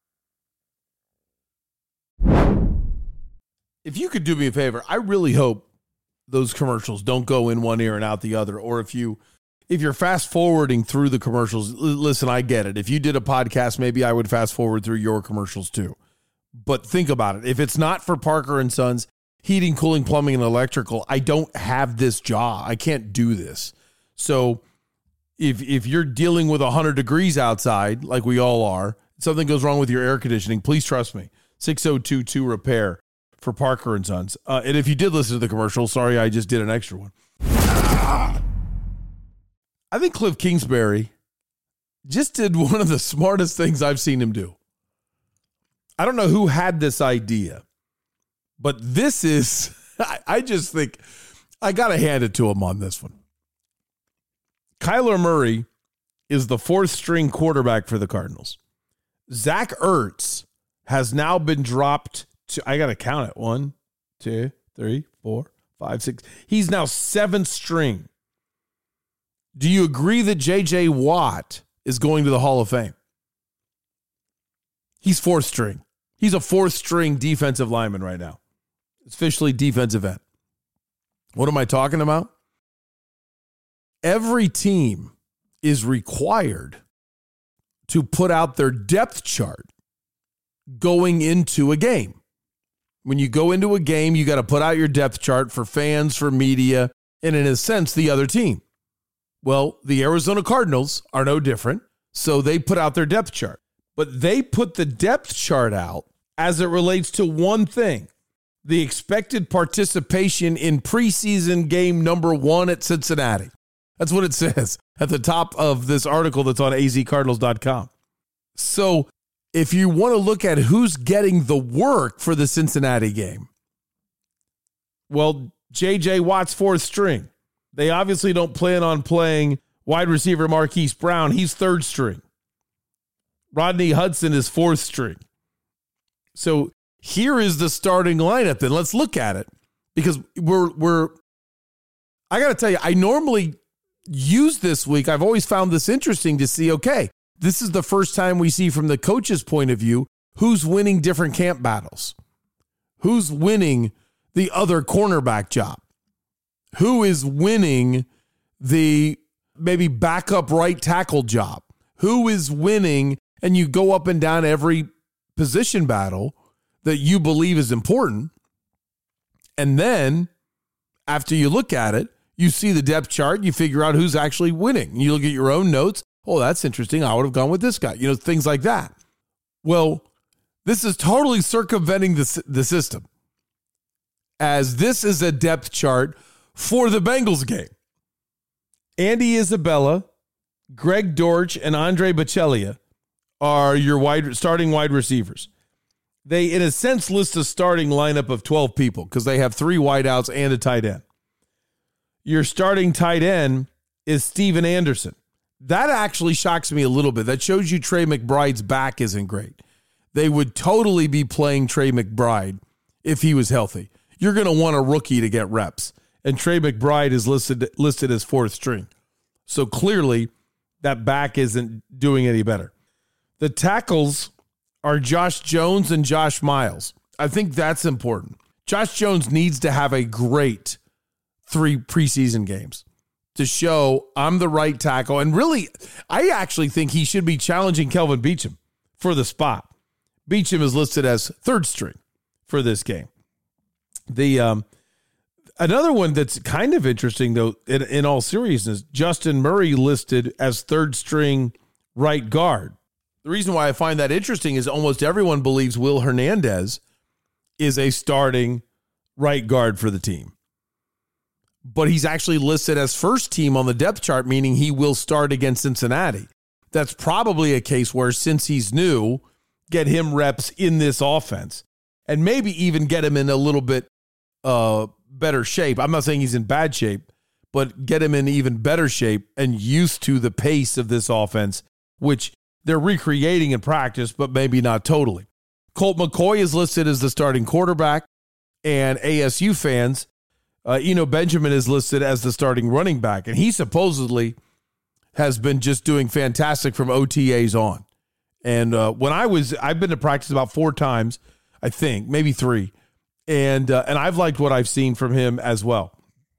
If you could do me a favor, I really hope those commercials don't go in one ear and out the other. Or if you, if you're fast forwarding through the commercials, l- listen, I get it. If you did a podcast, maybe I would fast forward through your commercials too. But think about it. If it's not for Parker and Sons Heating, Cooling, Plumbing, and Electrical, I don't have this job. I can't do this. So if if you're dealing with one hundred degrees outside, like we all are, something goes wrong with your air conditioning, please trust me. six oh two two repair for Parker and Sons. Uh, and if you did listen to the commercial, sorry, I just did an extra one. I think Cliff Kingsbury just did one of the smartest things I've seen him do. I don't know who had this idea, but this is, I, I just think, I got to hand it to him on this one. Kyler Murray is the fourth string quarterback for the Cardinals. Zach Ertz has now been dropped to, I got to count it. One, two, three, four, five, six. He's now seventh string. Do you agree that J J Watt is going to the Hall of Fame? He's fourth string. He's a fourth string defensive lineman right now. It's officially defensive end. What am I talking about? Every team is required to put out their depth chart going into a game. When you go into a game, you got to put out your depth chart for fans, for media, and in a sense, the other team. Well, the Arizona Cardinals are no different, so they put out their depth chart. But they put the depth chart out as it relates to one thing, the expected participation in preseason game number one at Cincinnati. That's what it says at the top of this article that's on a z cardinals dot com. So if you want to look at who's getting the work for the Cincinnati game, well, J J Watt's fourth string. They obviously don't plan on playing wide receiver Marquise Brown. He's third string. Rodney Hudson is fourth string. So here is the starting lineup. Then let's look at it, because we're we're. I got to tell you, I normally use this week. I've always found this interesting to see. Okay, this is the first time we see from the coach's point of view who's winning different camp battles, who's winning the other cornerback job, who is winning the maybe backup right tackle job, who is winning. And you go up and down every position battle that you believe is important. And then after you look at it, you see the depth chart, you figure out who's actually winning. You look at your own notes. Oh, that's interesting. I would have gone with this guy. You know, things like that. Well, this is totally circumventing the, the system, as this is a depth chart for the Bengals game. Andy Isabella, Greg Dortch, and Andre Bocellia are your wide starting wide receivers. They, in a sense, list a starting lineup of twelve people because they have three wideouts and a tight end. Your starting tight end is Steven Anderson. That actually shocks me a little bit. That shows you Trey McBride's back isn't great. They would totally be playing Trey McBride if he was healthy. You're going to want a rookie to get reps, and Trey McBride is listed listed as fourth string. So clearly, that back isn't doing any better. The tackles are Josh Jones and Josh Miles. I think that's important. Josh Jones needs to have a great three preseason games to show I'm the right tackle. And really, I actually think he should be challenging Kelvin Beachum for the spot. Beachum is listed as third string for this game. The um, another one that's kind of interesting, though, in, in all seriousness, Justin Murray listed as third string right guard. The reason why I find that interesting is almost everyone believes Will Hernandez is a starting right guard for the team. But he's actually listed as first team on the depth chart, meaning he will start against Cincinnati. That's probably a case where, since he's new, get him reps in this offense and maybe even get him in a little bit uh, better shape. I'm not saying he's in bad shape, but get him in even better shape and used to the pace of this offense, which they're recreating in practice, but maybe not totally. Colt McCoy is listed as the starting quarterback, and A S U fans, uh, Eno Benjamin is listed as the starting running back, and he supposedly has been just doing fantastic from O T As on. And uh, when I was, I've been to practice about four times, I think, maybe three, and uh, and I've liked what I've seen from him as well.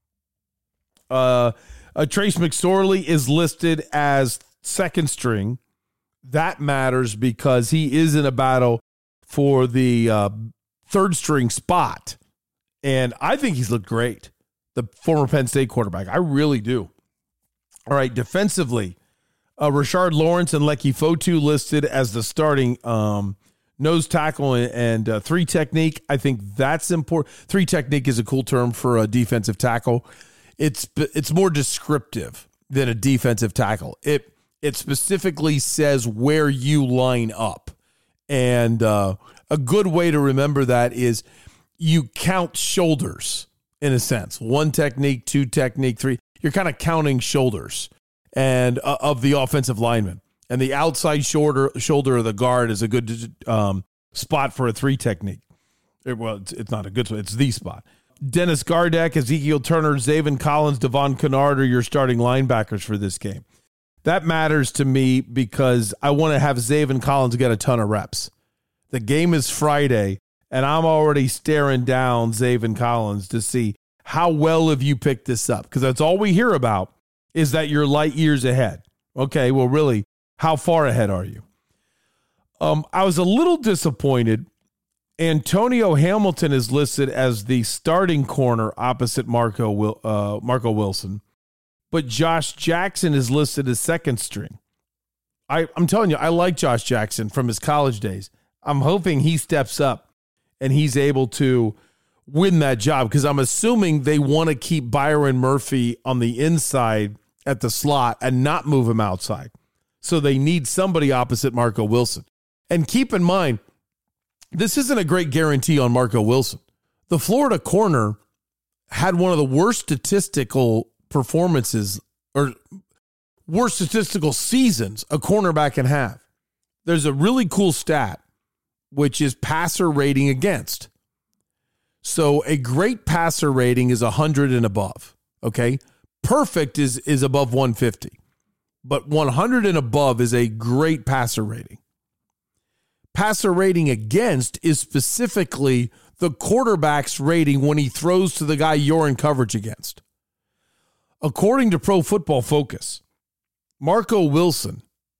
Uh, uh, Trace McSorley is listed as second string. That matters because he is in a battle for the uh, third string spot. And I think he's looked great, the former Penn State quarterback. I really do. All right, defensively, uh, Rashard Lawrence and Leki Fotu listed as the starting um, nose tackle and, and uh, three technique. I think that's important. Three technique is a cool term for a defensive tackle. It's it's more descriptive than a defensive tackle. It It specifically says where you line up. And uh, a good way to remember that is you count shoulders, in a sense. One technique, two technique, three. You're kind of counting shoulders and uh, of the offensive lineman. And the outside shoulder, shoulder of the guard is a good um, spot for a three technique. It, well, it's, it's not a good spot. It's the spot. Dennis Gardeck, Ezekiel Turner, Zaven Collins, Devon Kennard are your starting linebackers for this game. That matters to me because I want to have Zaven Collins get a ton of reps. The game is Friday, and I'm already staring down Zaven Collins to see how well have you picked this up, because that's all we hear about is that you're light years ahead. Okay, well, really, how far ahead are you? Um, I was a little disappointed. Antonio Hamilton is listed as the starting corner opposite Marco Wil- uh, Marco Wilson. But Josh Jackson is listed as second string. I, I'm telling you, I like Josh Jackson from his college days. I'm hoping he steps up and he's able to win that job, because I'm assuming they want to keep Byron Murphy on the inside at the slot and not move him outside. So they need somebody opposite Marco Wilson. And keep in mind, this isn't a great guarantee on Marco Wilson. The Florida corner had one of the worst statistical performances or worst statistical seasons a cornerback can have. There's a really cool stat, which is passer rating against. So a great passer rating is one hundred and above, okay? Perfect is, is above one fifty, but one hundred and above is a great passer rating. Passer rating against is specifically the quarterback's rating when he throws to the guy you're in coverage against. According to Pro Football Focus, Marco Wilson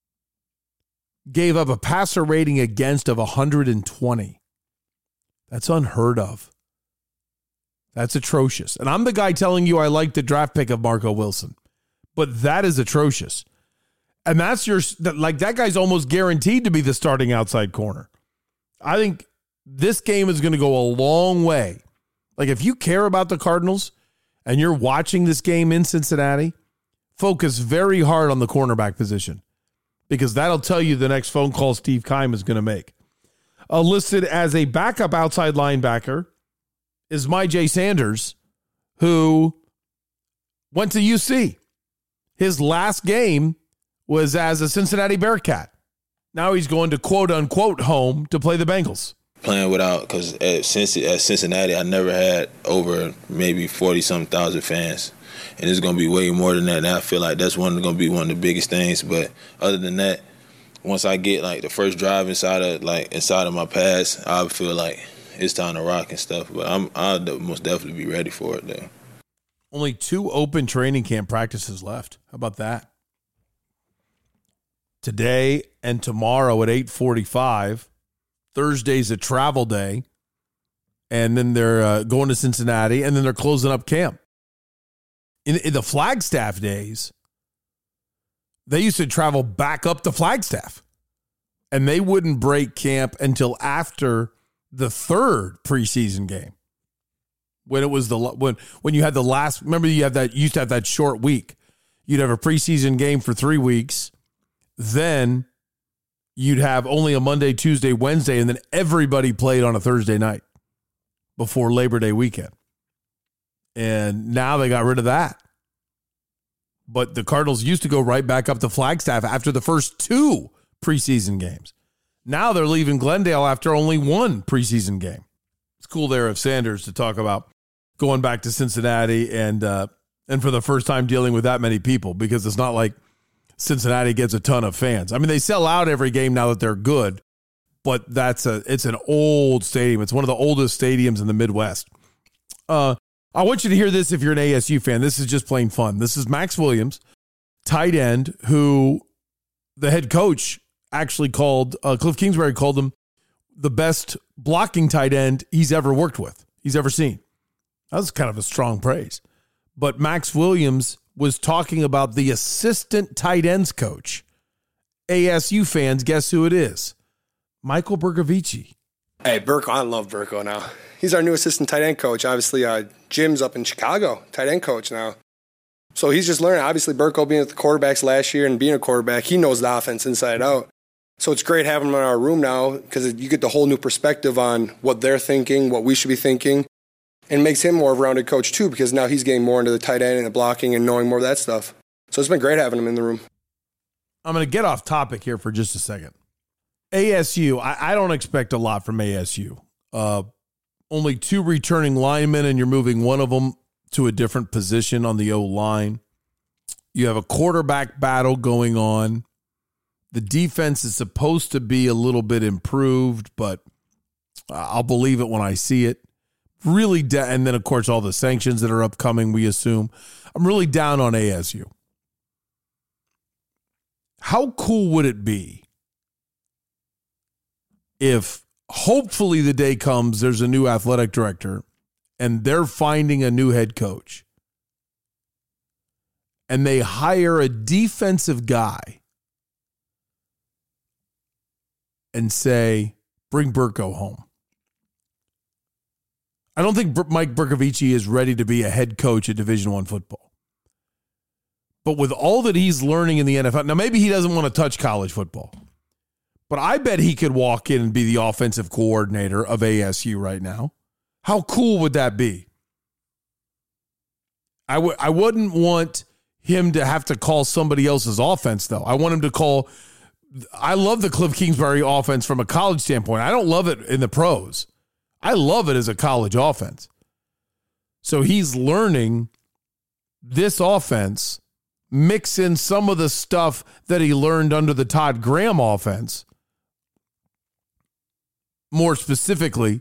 gave up a passer rating against of one hundred twenty. That's unheard of. That's atrocious. And I'm the guy telling you I like the draft pick of Marco Wilson, but that is atrocious. And that's your, like, that guy's almost guaranteed to be the starting outside corner. I think this game is going to go a long way. Like, if you care about the Cardinals and you're watching this game in Cincinnati, focus very hard on the cornerback position, because that'll tell you the next phone call Steve Keim is going to make. Uh, listed as a backup outside linebacker is Myjai Sanders, who went to U C. His last game was as a Cincinnati Bearcat. Now he's going to quote-unquote home to play the Bengals. Playing without, because at Cincinnati, I never had over maybe forty-something thousand fans. And it's going to be way more than that. And I feel like that's one going to be one of the biggest things. But other than that, once I get, like, the first drive inside of, like, inside of my pass, I feel like it's time to rock and stuff. But I'm, I'll most definitely be ready for it, though. Only two open training camp practices left. How about that? Today and tomorrow at eight forty-five. Thursday's a travel day. And then they're uh, going to Cincinnati, and then they're closing up camp. In, in the Flagstaff days, they used to travel back up to Flagstaff, and they wouldn't break camp until after the third preseason game. When it was the when when you had the last, remember you have that you used to have that short week. You'd have a preseason game for three weeks. Then you'd have only a Monday, Tuesday, Wednesday, and then everybody played on a Thursday night before Labor Day weekend. And now they got rid of that. But the Cardinals used to go right back up to Flagstaff after the first two preseason games. Now they're leaving Glendale after only one preseason game. It's cool there of Sanders to talk about going back to Cincinnati and uh, and for the first time dealing with that many people, because it's not like Cincinnati gets a ton of fans. I mean, they sell out every game now that they're good, but that's a it's an old stadium. It's one of the oldest stadiums in the Midwest. Uh, I want you to hear this if you're an A S U fan. This is just plain fun. This is Max Williams, tight end, who the head coach actually called, uh, Cliff Kingsbury called him the best blocking tight end he's ever worked with, he's ever seen. That was kind of a strong praise. But Max Williams was talking about the assistant tight ends coach. A S U fans, guess who it is? Michael Bercovici. Hey, Burko, I love Burko now. He's our new assistant tight end coach. Obviously, uh, Jim's up in Chicago, tight end coach now. So he's just learning. Obviously, Burko being with the quarterbacks last year and being a quarterback, he knows the offense inside out. So it's great having him in our room now because you get the whole new perspective on what they're thinking, what we should be thinking, and makes him more of a rounded coach too, because now he's getting more into the tight end and the blocking and knowing more of that stuff. So it's been great having him in the room. I'm going to get off topic here for just a second. A S U, I, I don't expect a lot from A S U. Uh, only two returning linemen, and you're moving one of them to a different position on the O-line. You have a quarterback battle going on. The defense is supposed to be a little bit improved, but I'll believe it when I see it. Really, da- and then, of course, all the sanctions that are upcoming, we assume. I'm really down on A S U. How cool would it be if hopefully the day comes, there's a new athletic director and they're finding a new head coach and they hire a defensive guy and say, bring Burko home. I don't think Mike Bercovici is ready to be a head coach at Division I football. But with all that he's learning in the N F L, now maybe he doesn't want to touch college football, but I bet he could walk in and be the offensive coordinator of A S U right now. How cool would that be? I w- I wouldn't want him to have to call somebody else's offense, though. I want him to call – I love the Cliff Kingsbury offense from a college standpoint. I don't love it in the pros. I love it as a college offense. So he's learning this offense, mix in some of the stuff that he learned under the Todd Graham offense. More specifically,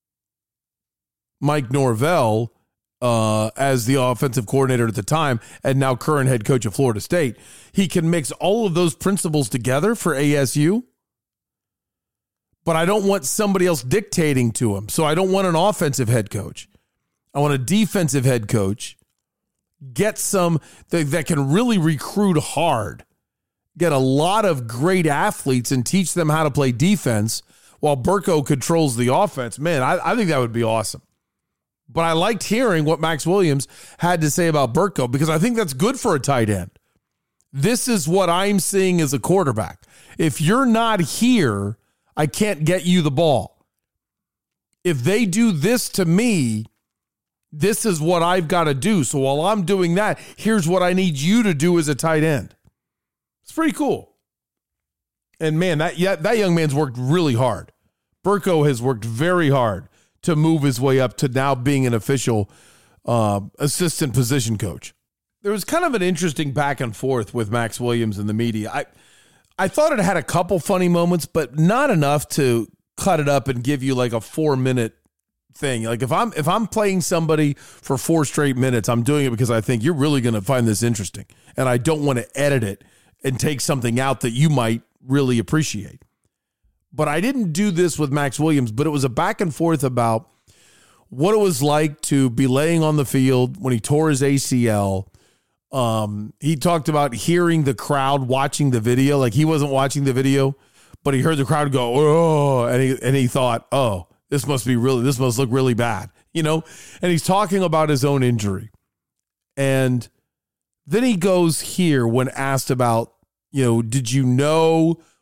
Mike Norvell uh, as the offensive coordinator at the time and now current head coach of Florida State. He can mix all of those principles together for A S U. But I don't want somebody else dictating to him. So I don't want an offensive head coach. I want a defensive head coach. Get some that, that can really recruit hard. Get a lot of great athletes and teach them how to play defense while Burko controls the offense. Man, I, I think that would be awesome. But I liked hearing what Max Williams had to say about Burko because I think that's good for a tight end. This is what I'm seeing as a quarterback. If you're not here, I can't get you the ball. If they do this to me, this is what I've got to do. So while I'm doing that, here's what I need you to do as a tight end. It's pretty cool. And man, that yeah, that young man's worked really hard. Burko has worked very hard to move his way up to now being an official uh, assistant position coach. There was kind of an interesting back and forth with Max Williams and the media. I I thought it had a couple funny moments, but not enough to cut it up and give you like a four minute thing. Like if I'm if I'm playing somebody for four straight minutes, I'm doing it because I think you're really going to find this interesting, and I don't want to edit it and take something out that you might really appreciate. But I didn't do this with Max Williams, but it was a back and forth about what it was like to be laying on the field when he tore his A C L. Um, he talked about hearing the crowd watching the video. Like he wasn't watching the video, but he heard the crowd go, oh, and he, and he thought, oh, this must be really, this must look really bad, you know? And he's talking about his own injury. And then he goes here when asked about, you know, did you know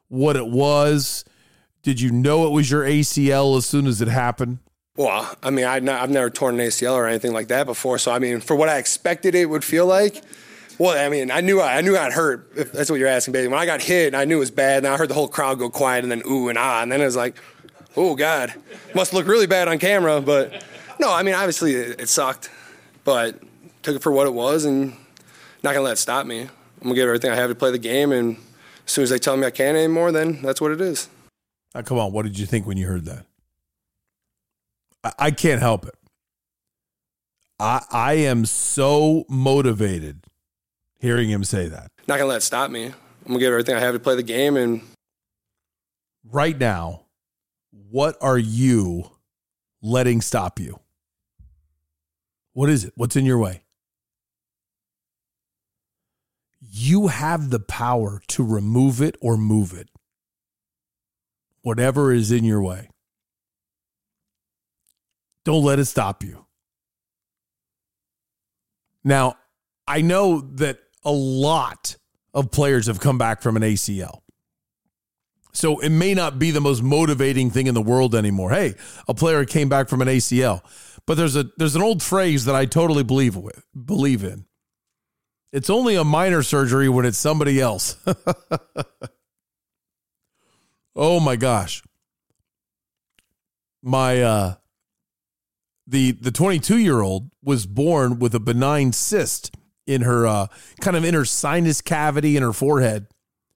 what it was? Did you know it was your A C L as soon as it happened? Well, I mean, I'd not, I've never torn an A C L or anything like that before. So, I mean, for what I expected it would feel like, well, I mean, I knew I, I knew I'd hurt, if that's what you're asking, baby. When I got hit, and I knew it was bad, and I heard the whole crowd go quiet and then ooh and ah, and then it was like, oh, God, must look really bad on camera. But, no, I mean, obviously it, it sucked, but took it for what it was and not going to let it stop me. I'm going to give everything I have to play the game, and as soon as they tell me I can't anymore, then that's what it is. Now, come on, what did you think when you heard that? I, I can't help it. I I am so motivated hearing him say that. Not going to let it stop me. I'm going to give everything I have to play the game. And right now, what are you letting stop you? What is it? What's in your way? You have the power to remove it or move it. Whatever is in your way. Don't let it stop you. Now, I know that a lot of players have come back from an A C L. So it may not be the most motivating thing in the world anymore. Hey, a player came back from an A C L. But there's a there's an old phrase that I totally believe with, believe in. It's only a minor surgery when it's somebody else. Oh my gosh. My uh the the twenty-two-year-old was born with a benign cyst in her uh kind of in her sinus cavity in her forehead.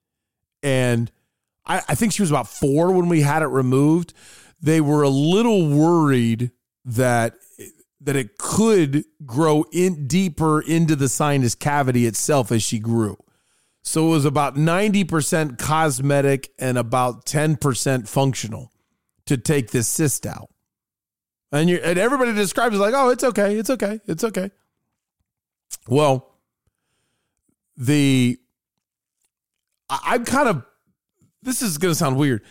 And I, I think she was about four when we had it removed. They were a little worried that that it could grow in deeper into the sinus cavity itself as she grew. So it was about ninety percent cosmetic and about ten percent functional to take this cyst out. And, you're, and everybody describes it like, oh, it's okay, it's okay, it's okay. Well, the I, I'm kind of, this is going to sound weird.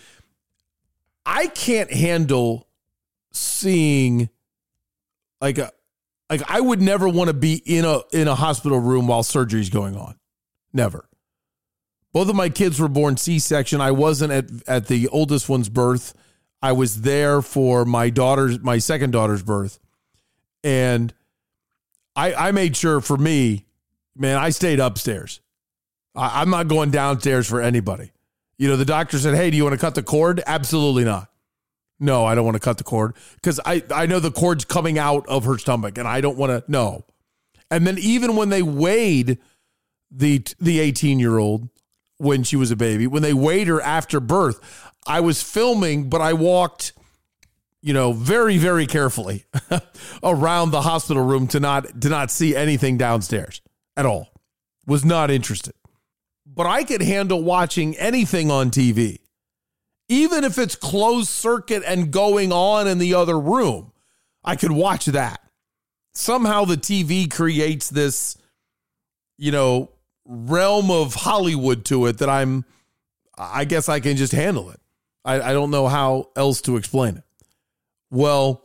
I can't handle seeing like a, like I would never want to be in a in a hospital room while surgery's going on. Never. Both of my kids were born C-section. I wasn't at, at the oldest one's birth. I was there for my daughter's, my second daughter's birth. And I, I made sure for me, man, I stayed upstairs. I, I'm not going downstairs for anybody. You know, the doctor said, hey, do you want to cut the cord? Absolutely not. No, I don't want to cut the cord because I, I know the cord's coming out of her stomach and I don't want to, no. And then even when they weighed the the eighteen-year-old, when she was a baby, when they weighed her after birth, I was filming, but I walked, you know, very, very carefully around the hospital room to not, to not see anything downstairs at all. Was not interested. But I could handle watching anything on T V, even if it's closed circuit and going on in the other room. I could watch that. Somehow the T V creates this, you know, realm of Hollywood to it that I'm, I guess I can just handle it. I, I don't know how else to explain it. Well,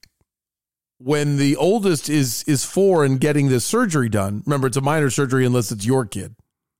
when the oldest is is four and getting this surgery done, remember it's a minor surgery unless it's your kid.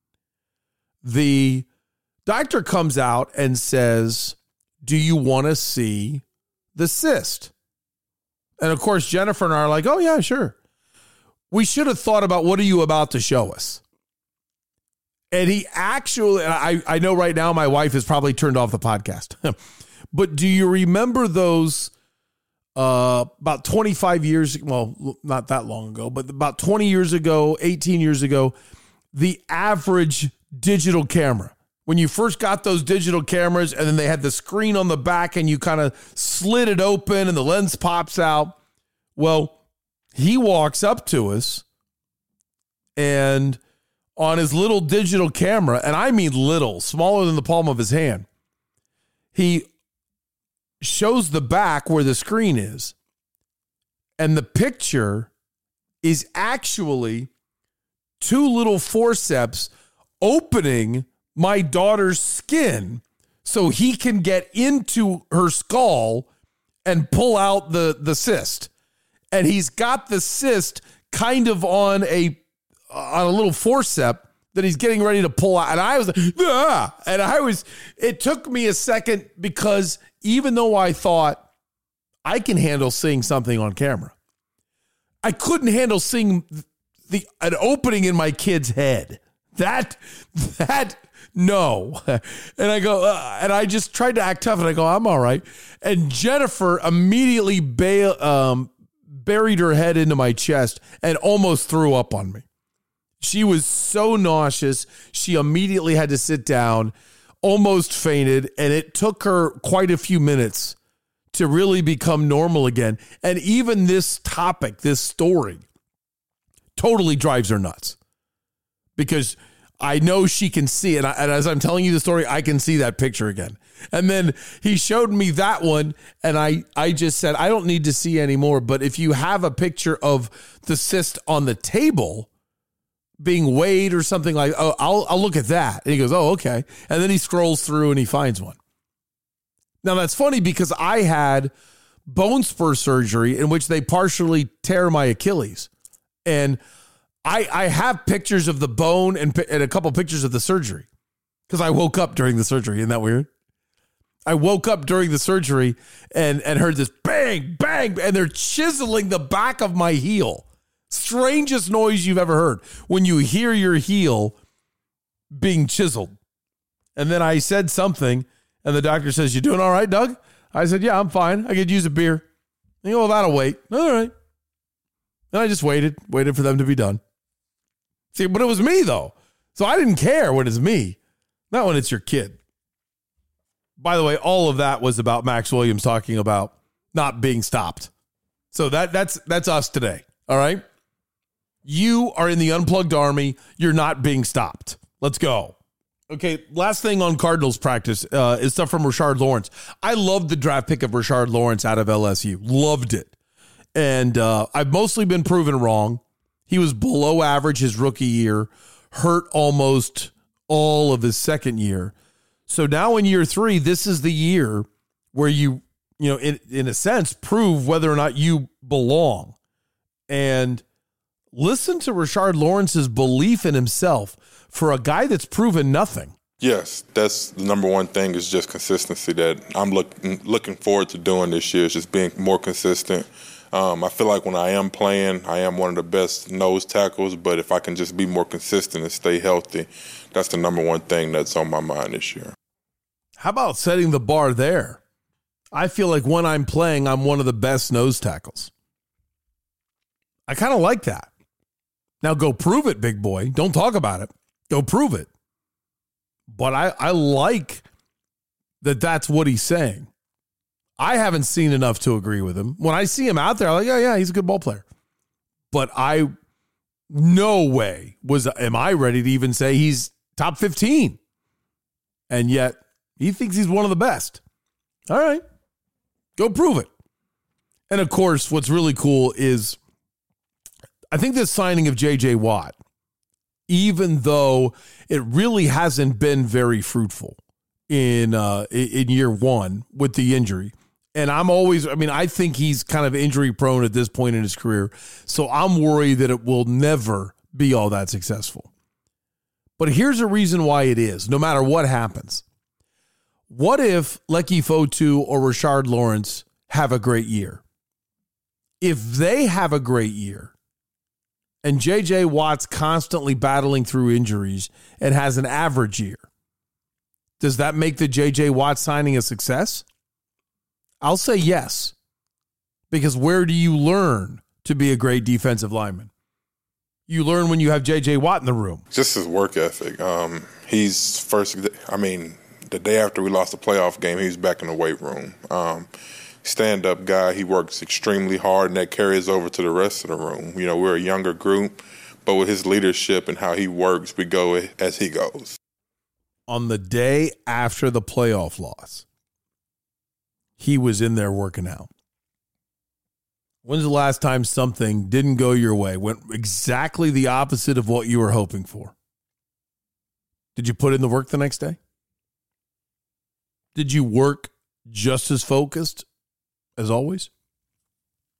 The doctor comes out and says, do you want to see the cyst? And of course, Jennifer and I are like, oh yeah, sure. We should have thought about what are you about to show us? And he actually, I, I know right now my wife has probably turned off the podcast. But do you remember those uh, about twenty-five years, well, not that long ago, but about twenty years ago, eighteen years ago, the average digital camera. When you first got those digital cameras and then they had the screen on the back and you kind of slid it open and the lens pops out. Well, he walks up to us and on his little digital camera, and I mean little, smaller than the palm of his hand, he shows the back where the screen is. And the picture is actually two little forceps opening my daughter's skin so he can get into her skull and pull out the, the cyst. And he's got the cyst kind of on a on a little forceps that he's getting ready to pull out. And I was like, ah! And I was, it took me a second because even though I thought I can handle seeing something on camera, I couldn't handle seeing the an opening in my kid's head. That, that, no. And I go, uh, and I just tried to act tough and I go, I'm all right. And Jennifer immediately bail, um, buried her head into my chest and almost threw up on me. She was so nauseous. She immediately had to sit down, almost fainted, and it took her quite a few minutes to really become normal again. And even this topic, this story, totally drives her nuts because I know she can see it. And as I'm telling you the story, I can see that picture again. And then he showed me that one, and I, I just said, I don't need to see anymore. But if you have a picture of the cyst on the table being weighed or something like, oh, I'll, I'll look at that. And he goes, oh, okay. And then he scrolls through and he finds one. Now, that's funny because I had bone spur surgery in which they partially tear my Achilles. And I, I have pictures of the bone and, and a couple pictures of the surgery because I woke up during the surgery. Isn't that weird? I woke up during the surgery and, and heard this bang, bang, and they're chiseling the back of my heel. Strangest noise you've ever heard when you hear your heel being chiseled. And then I said something, and the doctor says, you doing all right, Doug? I said, yeah, I'm fine. I could use a beer. And you go, well, that'll wait. All right. And I just waited, waited for them to be done. See, but it was me, though. So I didn't care when it's me, not when it's your kid. By the way, all of that was about Max Williams talking about not being stopped. So that that's that's us today, all right? You are in the Unplugged Army. You're not being stopped. Let's go. Okay, last thing on Cardinals practice uh, is stuff from Rashard Lawrence. I loved the draft pick of Rashard Lawrence out of L S U. Loved it. And uh, I've mostly been proven wrong. He was below average his rookie year, hurt almost all of his second year. So now in year three, this is the year where you, you know, in, in a sense, prove whether or not you belong. And listen to Rashard Lawrence's belief in himself for a guy that's proven nothing. Yes, that's the number one thing is just consistency that I'm look, looking forward to doing this year, is just being more consistent. Um, I feel like when I am playing, I am one of the best nose tackles, but if I can just be more consistent and stay healthy, that's the number one thing that's on my mind this year. How about setting the bar there? I feel like when I'm playing, I'm one of the best nose tackles. I kind of like that. Now go prove it, big boy. Don't talk about it. Go prove it. But I, I like that that's what he's saying. I haven't seen enough to agree with him. When I see him out there, I'm like, yeah, yeah, he's a good ball player. But I, no way was, am I ready to even say he's top fifteen. And yet he thinks he's one of the best. All right, go prove it. And of course, what's really cool is I think this signing of J J Watt, even though it really hasn't been very fruitful in uh, in year one with the injury. And I'm always, I mean, I think he's kind of injury prone at this point in his career. So I'm worried that it will never be all that successful. But here's a reason why it is, no matter what happens. What if Leki Fotu or Rashard Lawrence have a great year? If they have a great year and J J Watt's constantly battling through injuries and has an average year, does that make the J J Watt signing a success? I'll say yes, because where do you learn to be a great defensive lineman? You learn when you have J J Watt in the room. Just his work ethic. Um, he's first, I mean, the day after we lost the playoff game, he was back in the weight room. Um, stand-up guy. He works extremely hard, and that carries over to the rest of the room. You know, we're a younger group, but with his leadership and how he works, we go as he goes. On the day after the playoff loss, he was in there working out. When's the last time something didn't go your way, went exactly the opposite of what you were hoping for? Did you put in the work the next day? Did you work just as focused as always?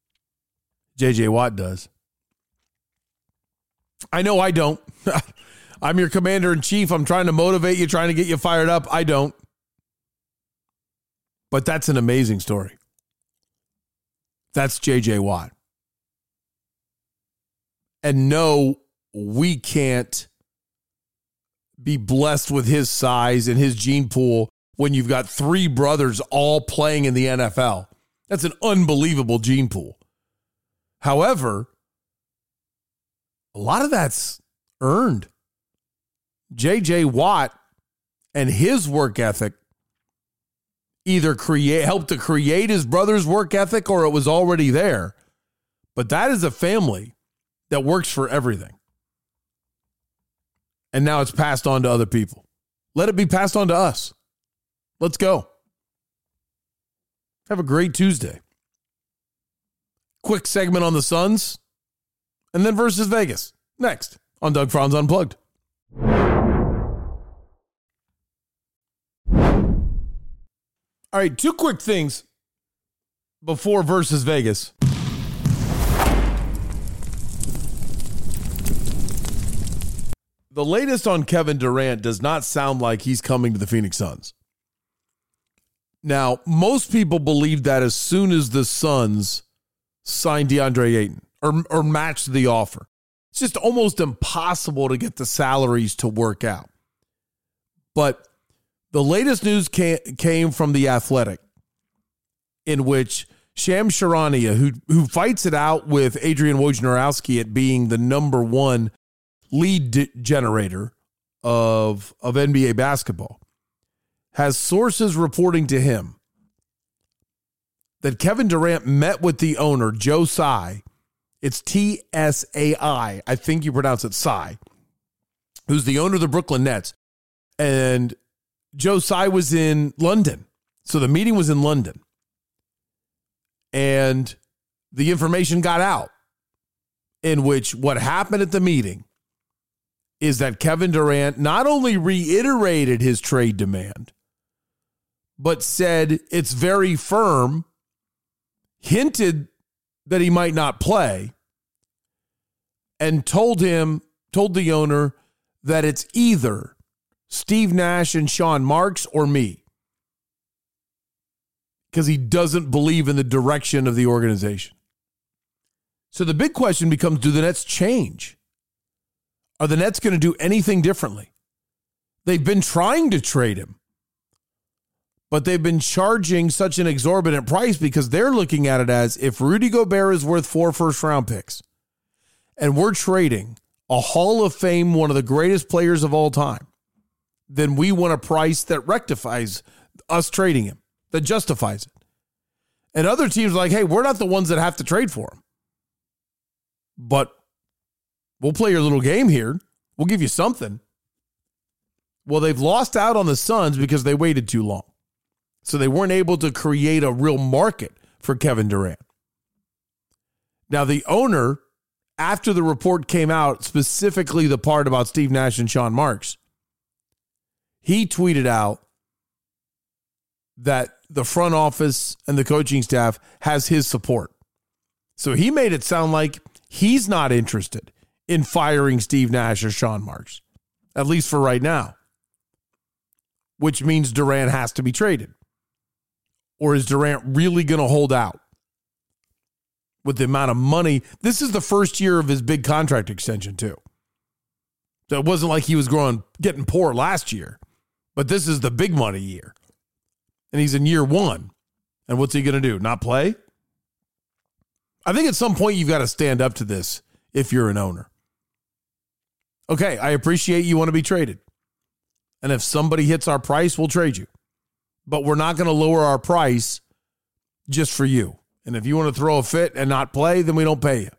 J J Watt does. I know I don't. I'm your commander-in-chief. I'm trying to motivate you, trying to get you fired up. I don't. But that's an amazing story. That's J J. Watt. And no, we can't be blessed with his size and his gene pool when you've got three brothers all playing in the N F L. That's an unbelievable gene pool. However, a lot of that's earned. J J. Watt and his work ethic either create helped to create his brother's work ethic or it was already there. But that is a family that works for everything. And now it's passed on to other people. Let it be passed on to us. Let's go. Have a great Tuesday. Quick segment on the Suns, and then versus Vegas. Next on Doug Franz Unplugged. All right, two quick things before versus Vegas. The latest on Kevin Durant does not sound like he's coming to the Phoenix Suns. Now, most people believe that as soon as the Suns signed DeAndre Ayton or, or matched the offer. It's just almost impossible to get the salaries to work out. But the latest news came, came from The Athletic, in which Shams Charania, who, who fights it out with Adrian Wojnarowski at being the number one lead de- generator of, of N B A basketball, has sources reporting to him that Kevin Durant met with the owner, Joe Tsai. It's T S A I. I think you pronounce it Tsai, who's the owner of the Brooklyn Nets. And Joe Tsai was in London. So the meeting was in London. And the information got out in which what happened at the meeting is that Kevin Durant not only reiterated his trade demand, but said it's very firm, hinted that he might not play, and told him, told the owner that it's either Steve Nash and Sean Marks or me, because he doesn't believe in the direction of the organization. So the big question becomes, do the Nets change? Are the Nets going to do anything differently? They've been trying to trade him, but they've been charging such an exorbitant price because they're looking at it as if Rudy Gobert is worth four first-round picks and we're trading a Hall of Fame, one of the greatest players of all time, then we want a price that rectifies us trading him, that justifies it. And other teams are like, hey, we're not the ones that have to trade for him, but we'll play your little game here. We'll give you something. Well, they've lost out on the Suns because they waited too long. So they weren't able to create a real market for Kevin Durant. Now, the owner, after the report came out, specifically the part about Steve Nash and Sean Marks, he tweeted out that the front office and the coaching staff has his support. So he made it sound like he's not interested in firing Steve Nash or Sean Marks, at least for right now, which means Durant has to be traded. Or is Durant really going to hold out with the amount of money? This is the first year of his big contract extension, too. So it wasn't like he was growing, getting poor last year, but this is the big money year. And he's in year one. And what's he going to do? Not play? I think at some point you've got to stand up to this if you're an owner. Okay, I appreciate you want to be traded. And if somebody hits our price, we'll trade you. But we're not going to lower our price just for you. And if you want to throw a fit and not play, then we don't pay you.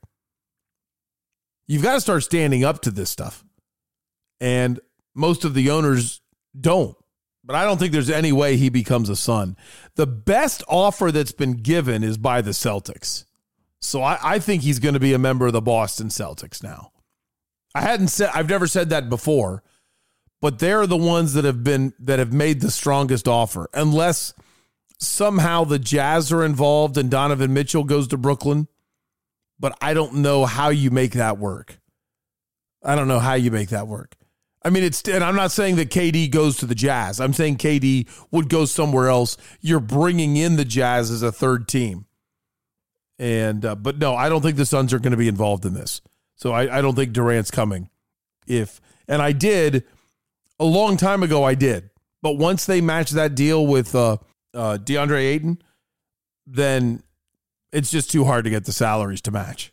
You've got to start standing up to this stuff. And most of the owners don't. But I don't think there's any way he becomes a Sun. The best offer that's been given is by the Celtics. So I, I think he's going to be a member of the Boston Celtics now. I hadn't said, I've never said that before, but they're the ones that have been, that have made the strongest offer. Unless somehow the Jazz are involved and Donovan Mitchell goes to Brooklyn. But I don't know how you make that work. I don't know how you make that work. I mean, it's, and I'm not saying that K D goes to the Jazz. I'm saying K D would go somewhere else. You're bringing in the Jazz as a third team. And, uh, but no, I don't think the Suns are going to be involved in this. So I, I don't think Durant's coming. If, and I did a long time ago, I did. But once they matched that deal with uh, uh, DeAndre Ayton, then it's just too hard to get the salaries to match.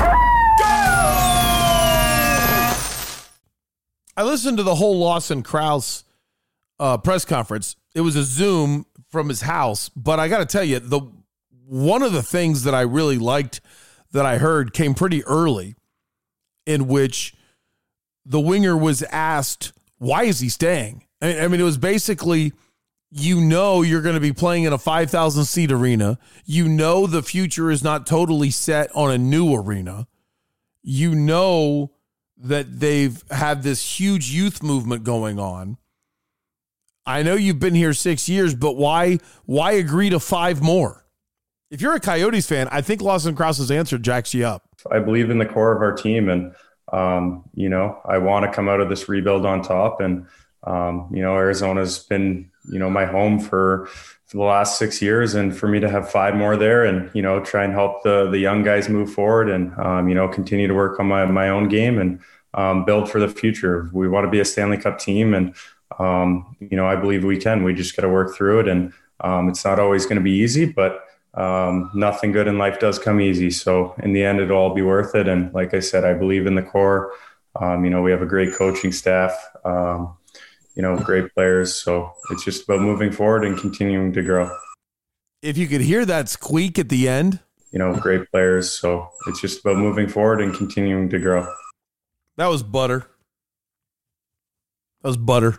I listened to the whole Lawson Krause uh, press conference. It was a Zoom from his house, but I got to tell you, the one of the things that I really liked that I heard came pretty early, in which the winger was asked, why is he staying? I mean, it was basically, you know, you're going to be playing in a five thousand seat arena. You know, the future is not totally set on a new arena. You know that they've had this huge youth movement going on. I know you've been here six years, but why, why agree to five more? If you're a Coyotes fan, I think Lawson Krause's answer jacks you up. I believe in the core of our team, and, um, you know, I want to come out of this rebuild on top. And, um, you know, Arizona's been, you know, my home for, for the last six years. And for me to have five more there and, you know, try and help the the young guys move forward and, um, you know, continue to work on my, my own game and um, build for the future. We want to be a Stanley Cup team. And, um, you know, I believe we can. We just got to work through it. And um, it's not always going to be easy, but um, nothing good in life does come easy. So in the end, it'll all be worth it. And like I said, I believe in the core. Um, you know, we have a great coaching staff, um, you know, great players. So it's just about moving forward and continuing to grow. If you could hear that squeak at the end. You know, great players. So it's just about moving forward and continuing to grow. That was butter. That was butter.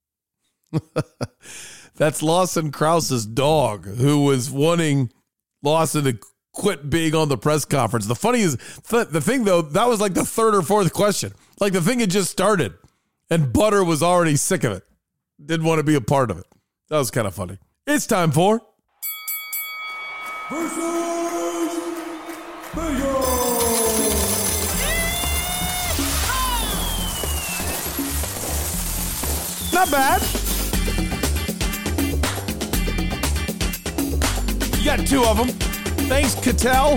That's Lawson Krause's dog, who was wanting Lawson to quit being on the press conference. The funny is, th- the thing, though, that was like the third or fourth question. Like the thing had just started, and Butter was already sick of it. Didn't want to be a part of it. That was kind of funny. It's time for... Not bad. You got two of them. Thanks, Ketel.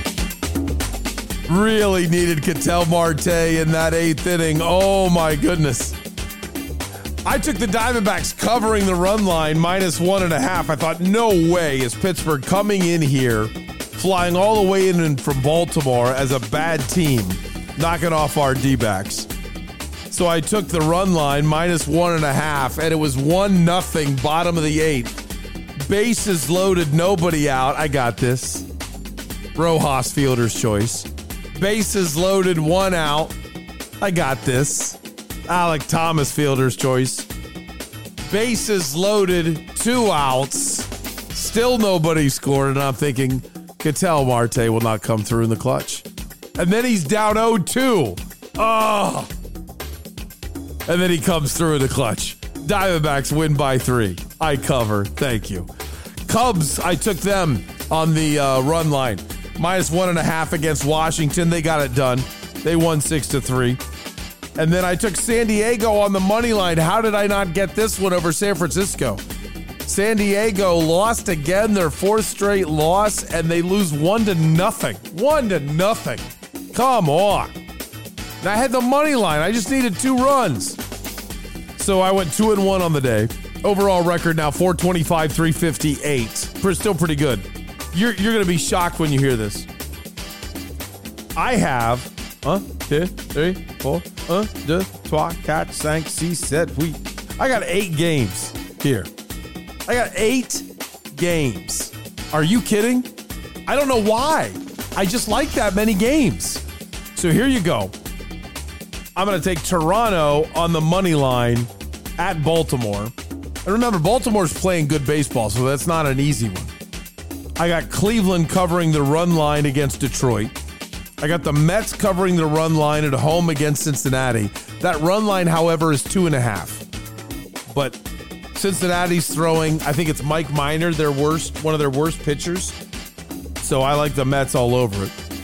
Really needed Ketel Marte in that eighth inning. Oh, my goodness. I took the Diamondbacks covering the run line, minus one and a half. I thought, no way is Pittsburgh coming in here, flying all the way in from Baltimore as a bad team, knocking off our D-backs. So I took the run line, minus one and a half, and it was one nothing, bottom of the eighth. Bases loaded, nobody out. I got this. Rojas fielder's choice. Bases loaded, one out. I got this. Alec Thomas fielder's choice. Bases loaded, two outs. Still nobody scored, and I'm thinking Ketel Marte will not come through in the clutch. And then he's down oh two. Oh. And then he comes through in the clutch. Diamondbacks win by three. I cover. Thank you. Cubs, I took them on the uh, run line. Minus one and a half against Washington. They got it done. They won six to three. And then I took San Diego on the money line. How did I not get this one over San Francisco? San Diego lost again, their fourth straight loss, and they lose one to nothing. One to nothing. Come on. And I had the money line. I just needed two runs. So I went two and one on the day. Overall record now four twenty-five, three fifty-eight. Still pretty good. You're you're gonna be shocked when you hear this. I have un, two, three, four, un, deux, trois, quatre, cinq, six, sept, huit. I got eight games here. I got eight games. Are you kidding? I don't know why. I just like that many games. So here you go. I'm going to take Toronto on the money line at Baltimore. And remember, Baltimore's playing good baseball, so that's not an easy one. I got Cleveland covering the run line against Detroit. I got the Mets covering the run line at home against Cincinnati. That run line, however, is two and a half. But Cincinnati's throwing, I think it's Mike Minor, their worst, one of their worst pitchers. So I like the Mets all over it.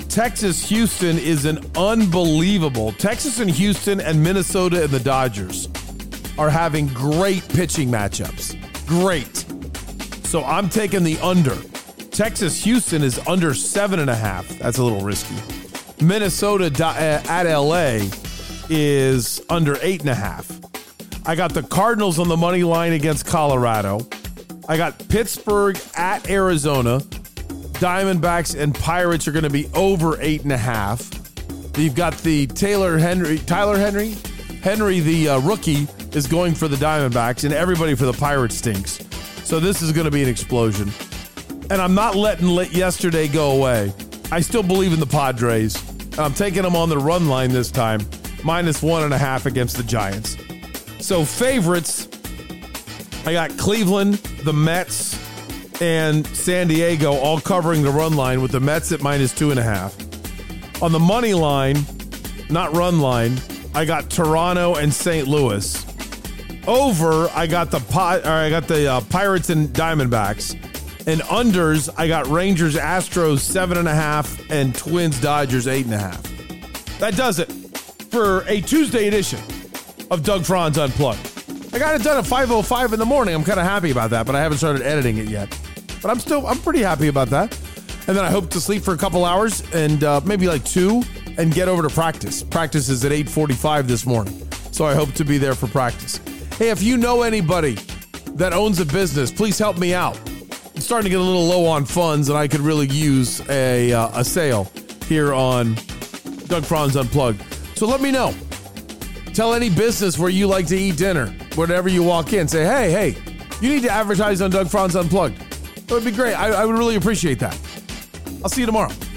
Texas Houston is an unbelievable. Texas and Houston and Minnesota and the Dodgers are having great pitching matchups. Great. So I'm taking the under. Texas Houston is under seven and a half. That's a little risky. Minnesota at L A is under eight and a half. I got the Cardinals on the money line against Colorado. I got Pittsburgh at Arizona. Diamondbacks and Pirates are going to be over eight and a half. You've got the Taylor Henry, Tyler Henry, Henry, the uh, rookie, is going for the Diamondbacks, and everybody for the Pirates stinks. So this is going to be an explosion. And I'm not letting let yesterday go away. I still believe in the Padres. And I'm taking them on the run line this time, minus one and a half against the Giants. So favorites, I got Cleveland, the Mets, and San Diego all covering the run line with the Mets at minus two and a half. On the money line, not run line, I got Toronto and Saint Louis. Over, I got the or I got the uh, Pirates and Diamondbacks. And unders, I got Rangers, Astros seven and a half, and Twins, Dodgers eight and a half. That does it for a Tuesday edition of Doug Franz Unplugged. I got it done at five oh five in the morning. I'm kind of happy about that, but I haven't started editing it yet. But I'm still, I'm pretty happy about that. And then I hope to sleep for a couple hours and uh, maybe like two and get over to practice. Practice is at eight forty-five this morning. So I hope to be there for practice. Hey, if you know anybody that owns a business, please help me out. I'm starting to get a little low on funds and I could really use a, uh, a sale here on Doug Franz Unplugged. So let me know. Tell any business where you like to eat dinner, whenever you walk in, say, hey, hey, you need to advertise on Doug Franz Unplugged. That would be great. I, I would really appreciate that. I'll see you tomorrow.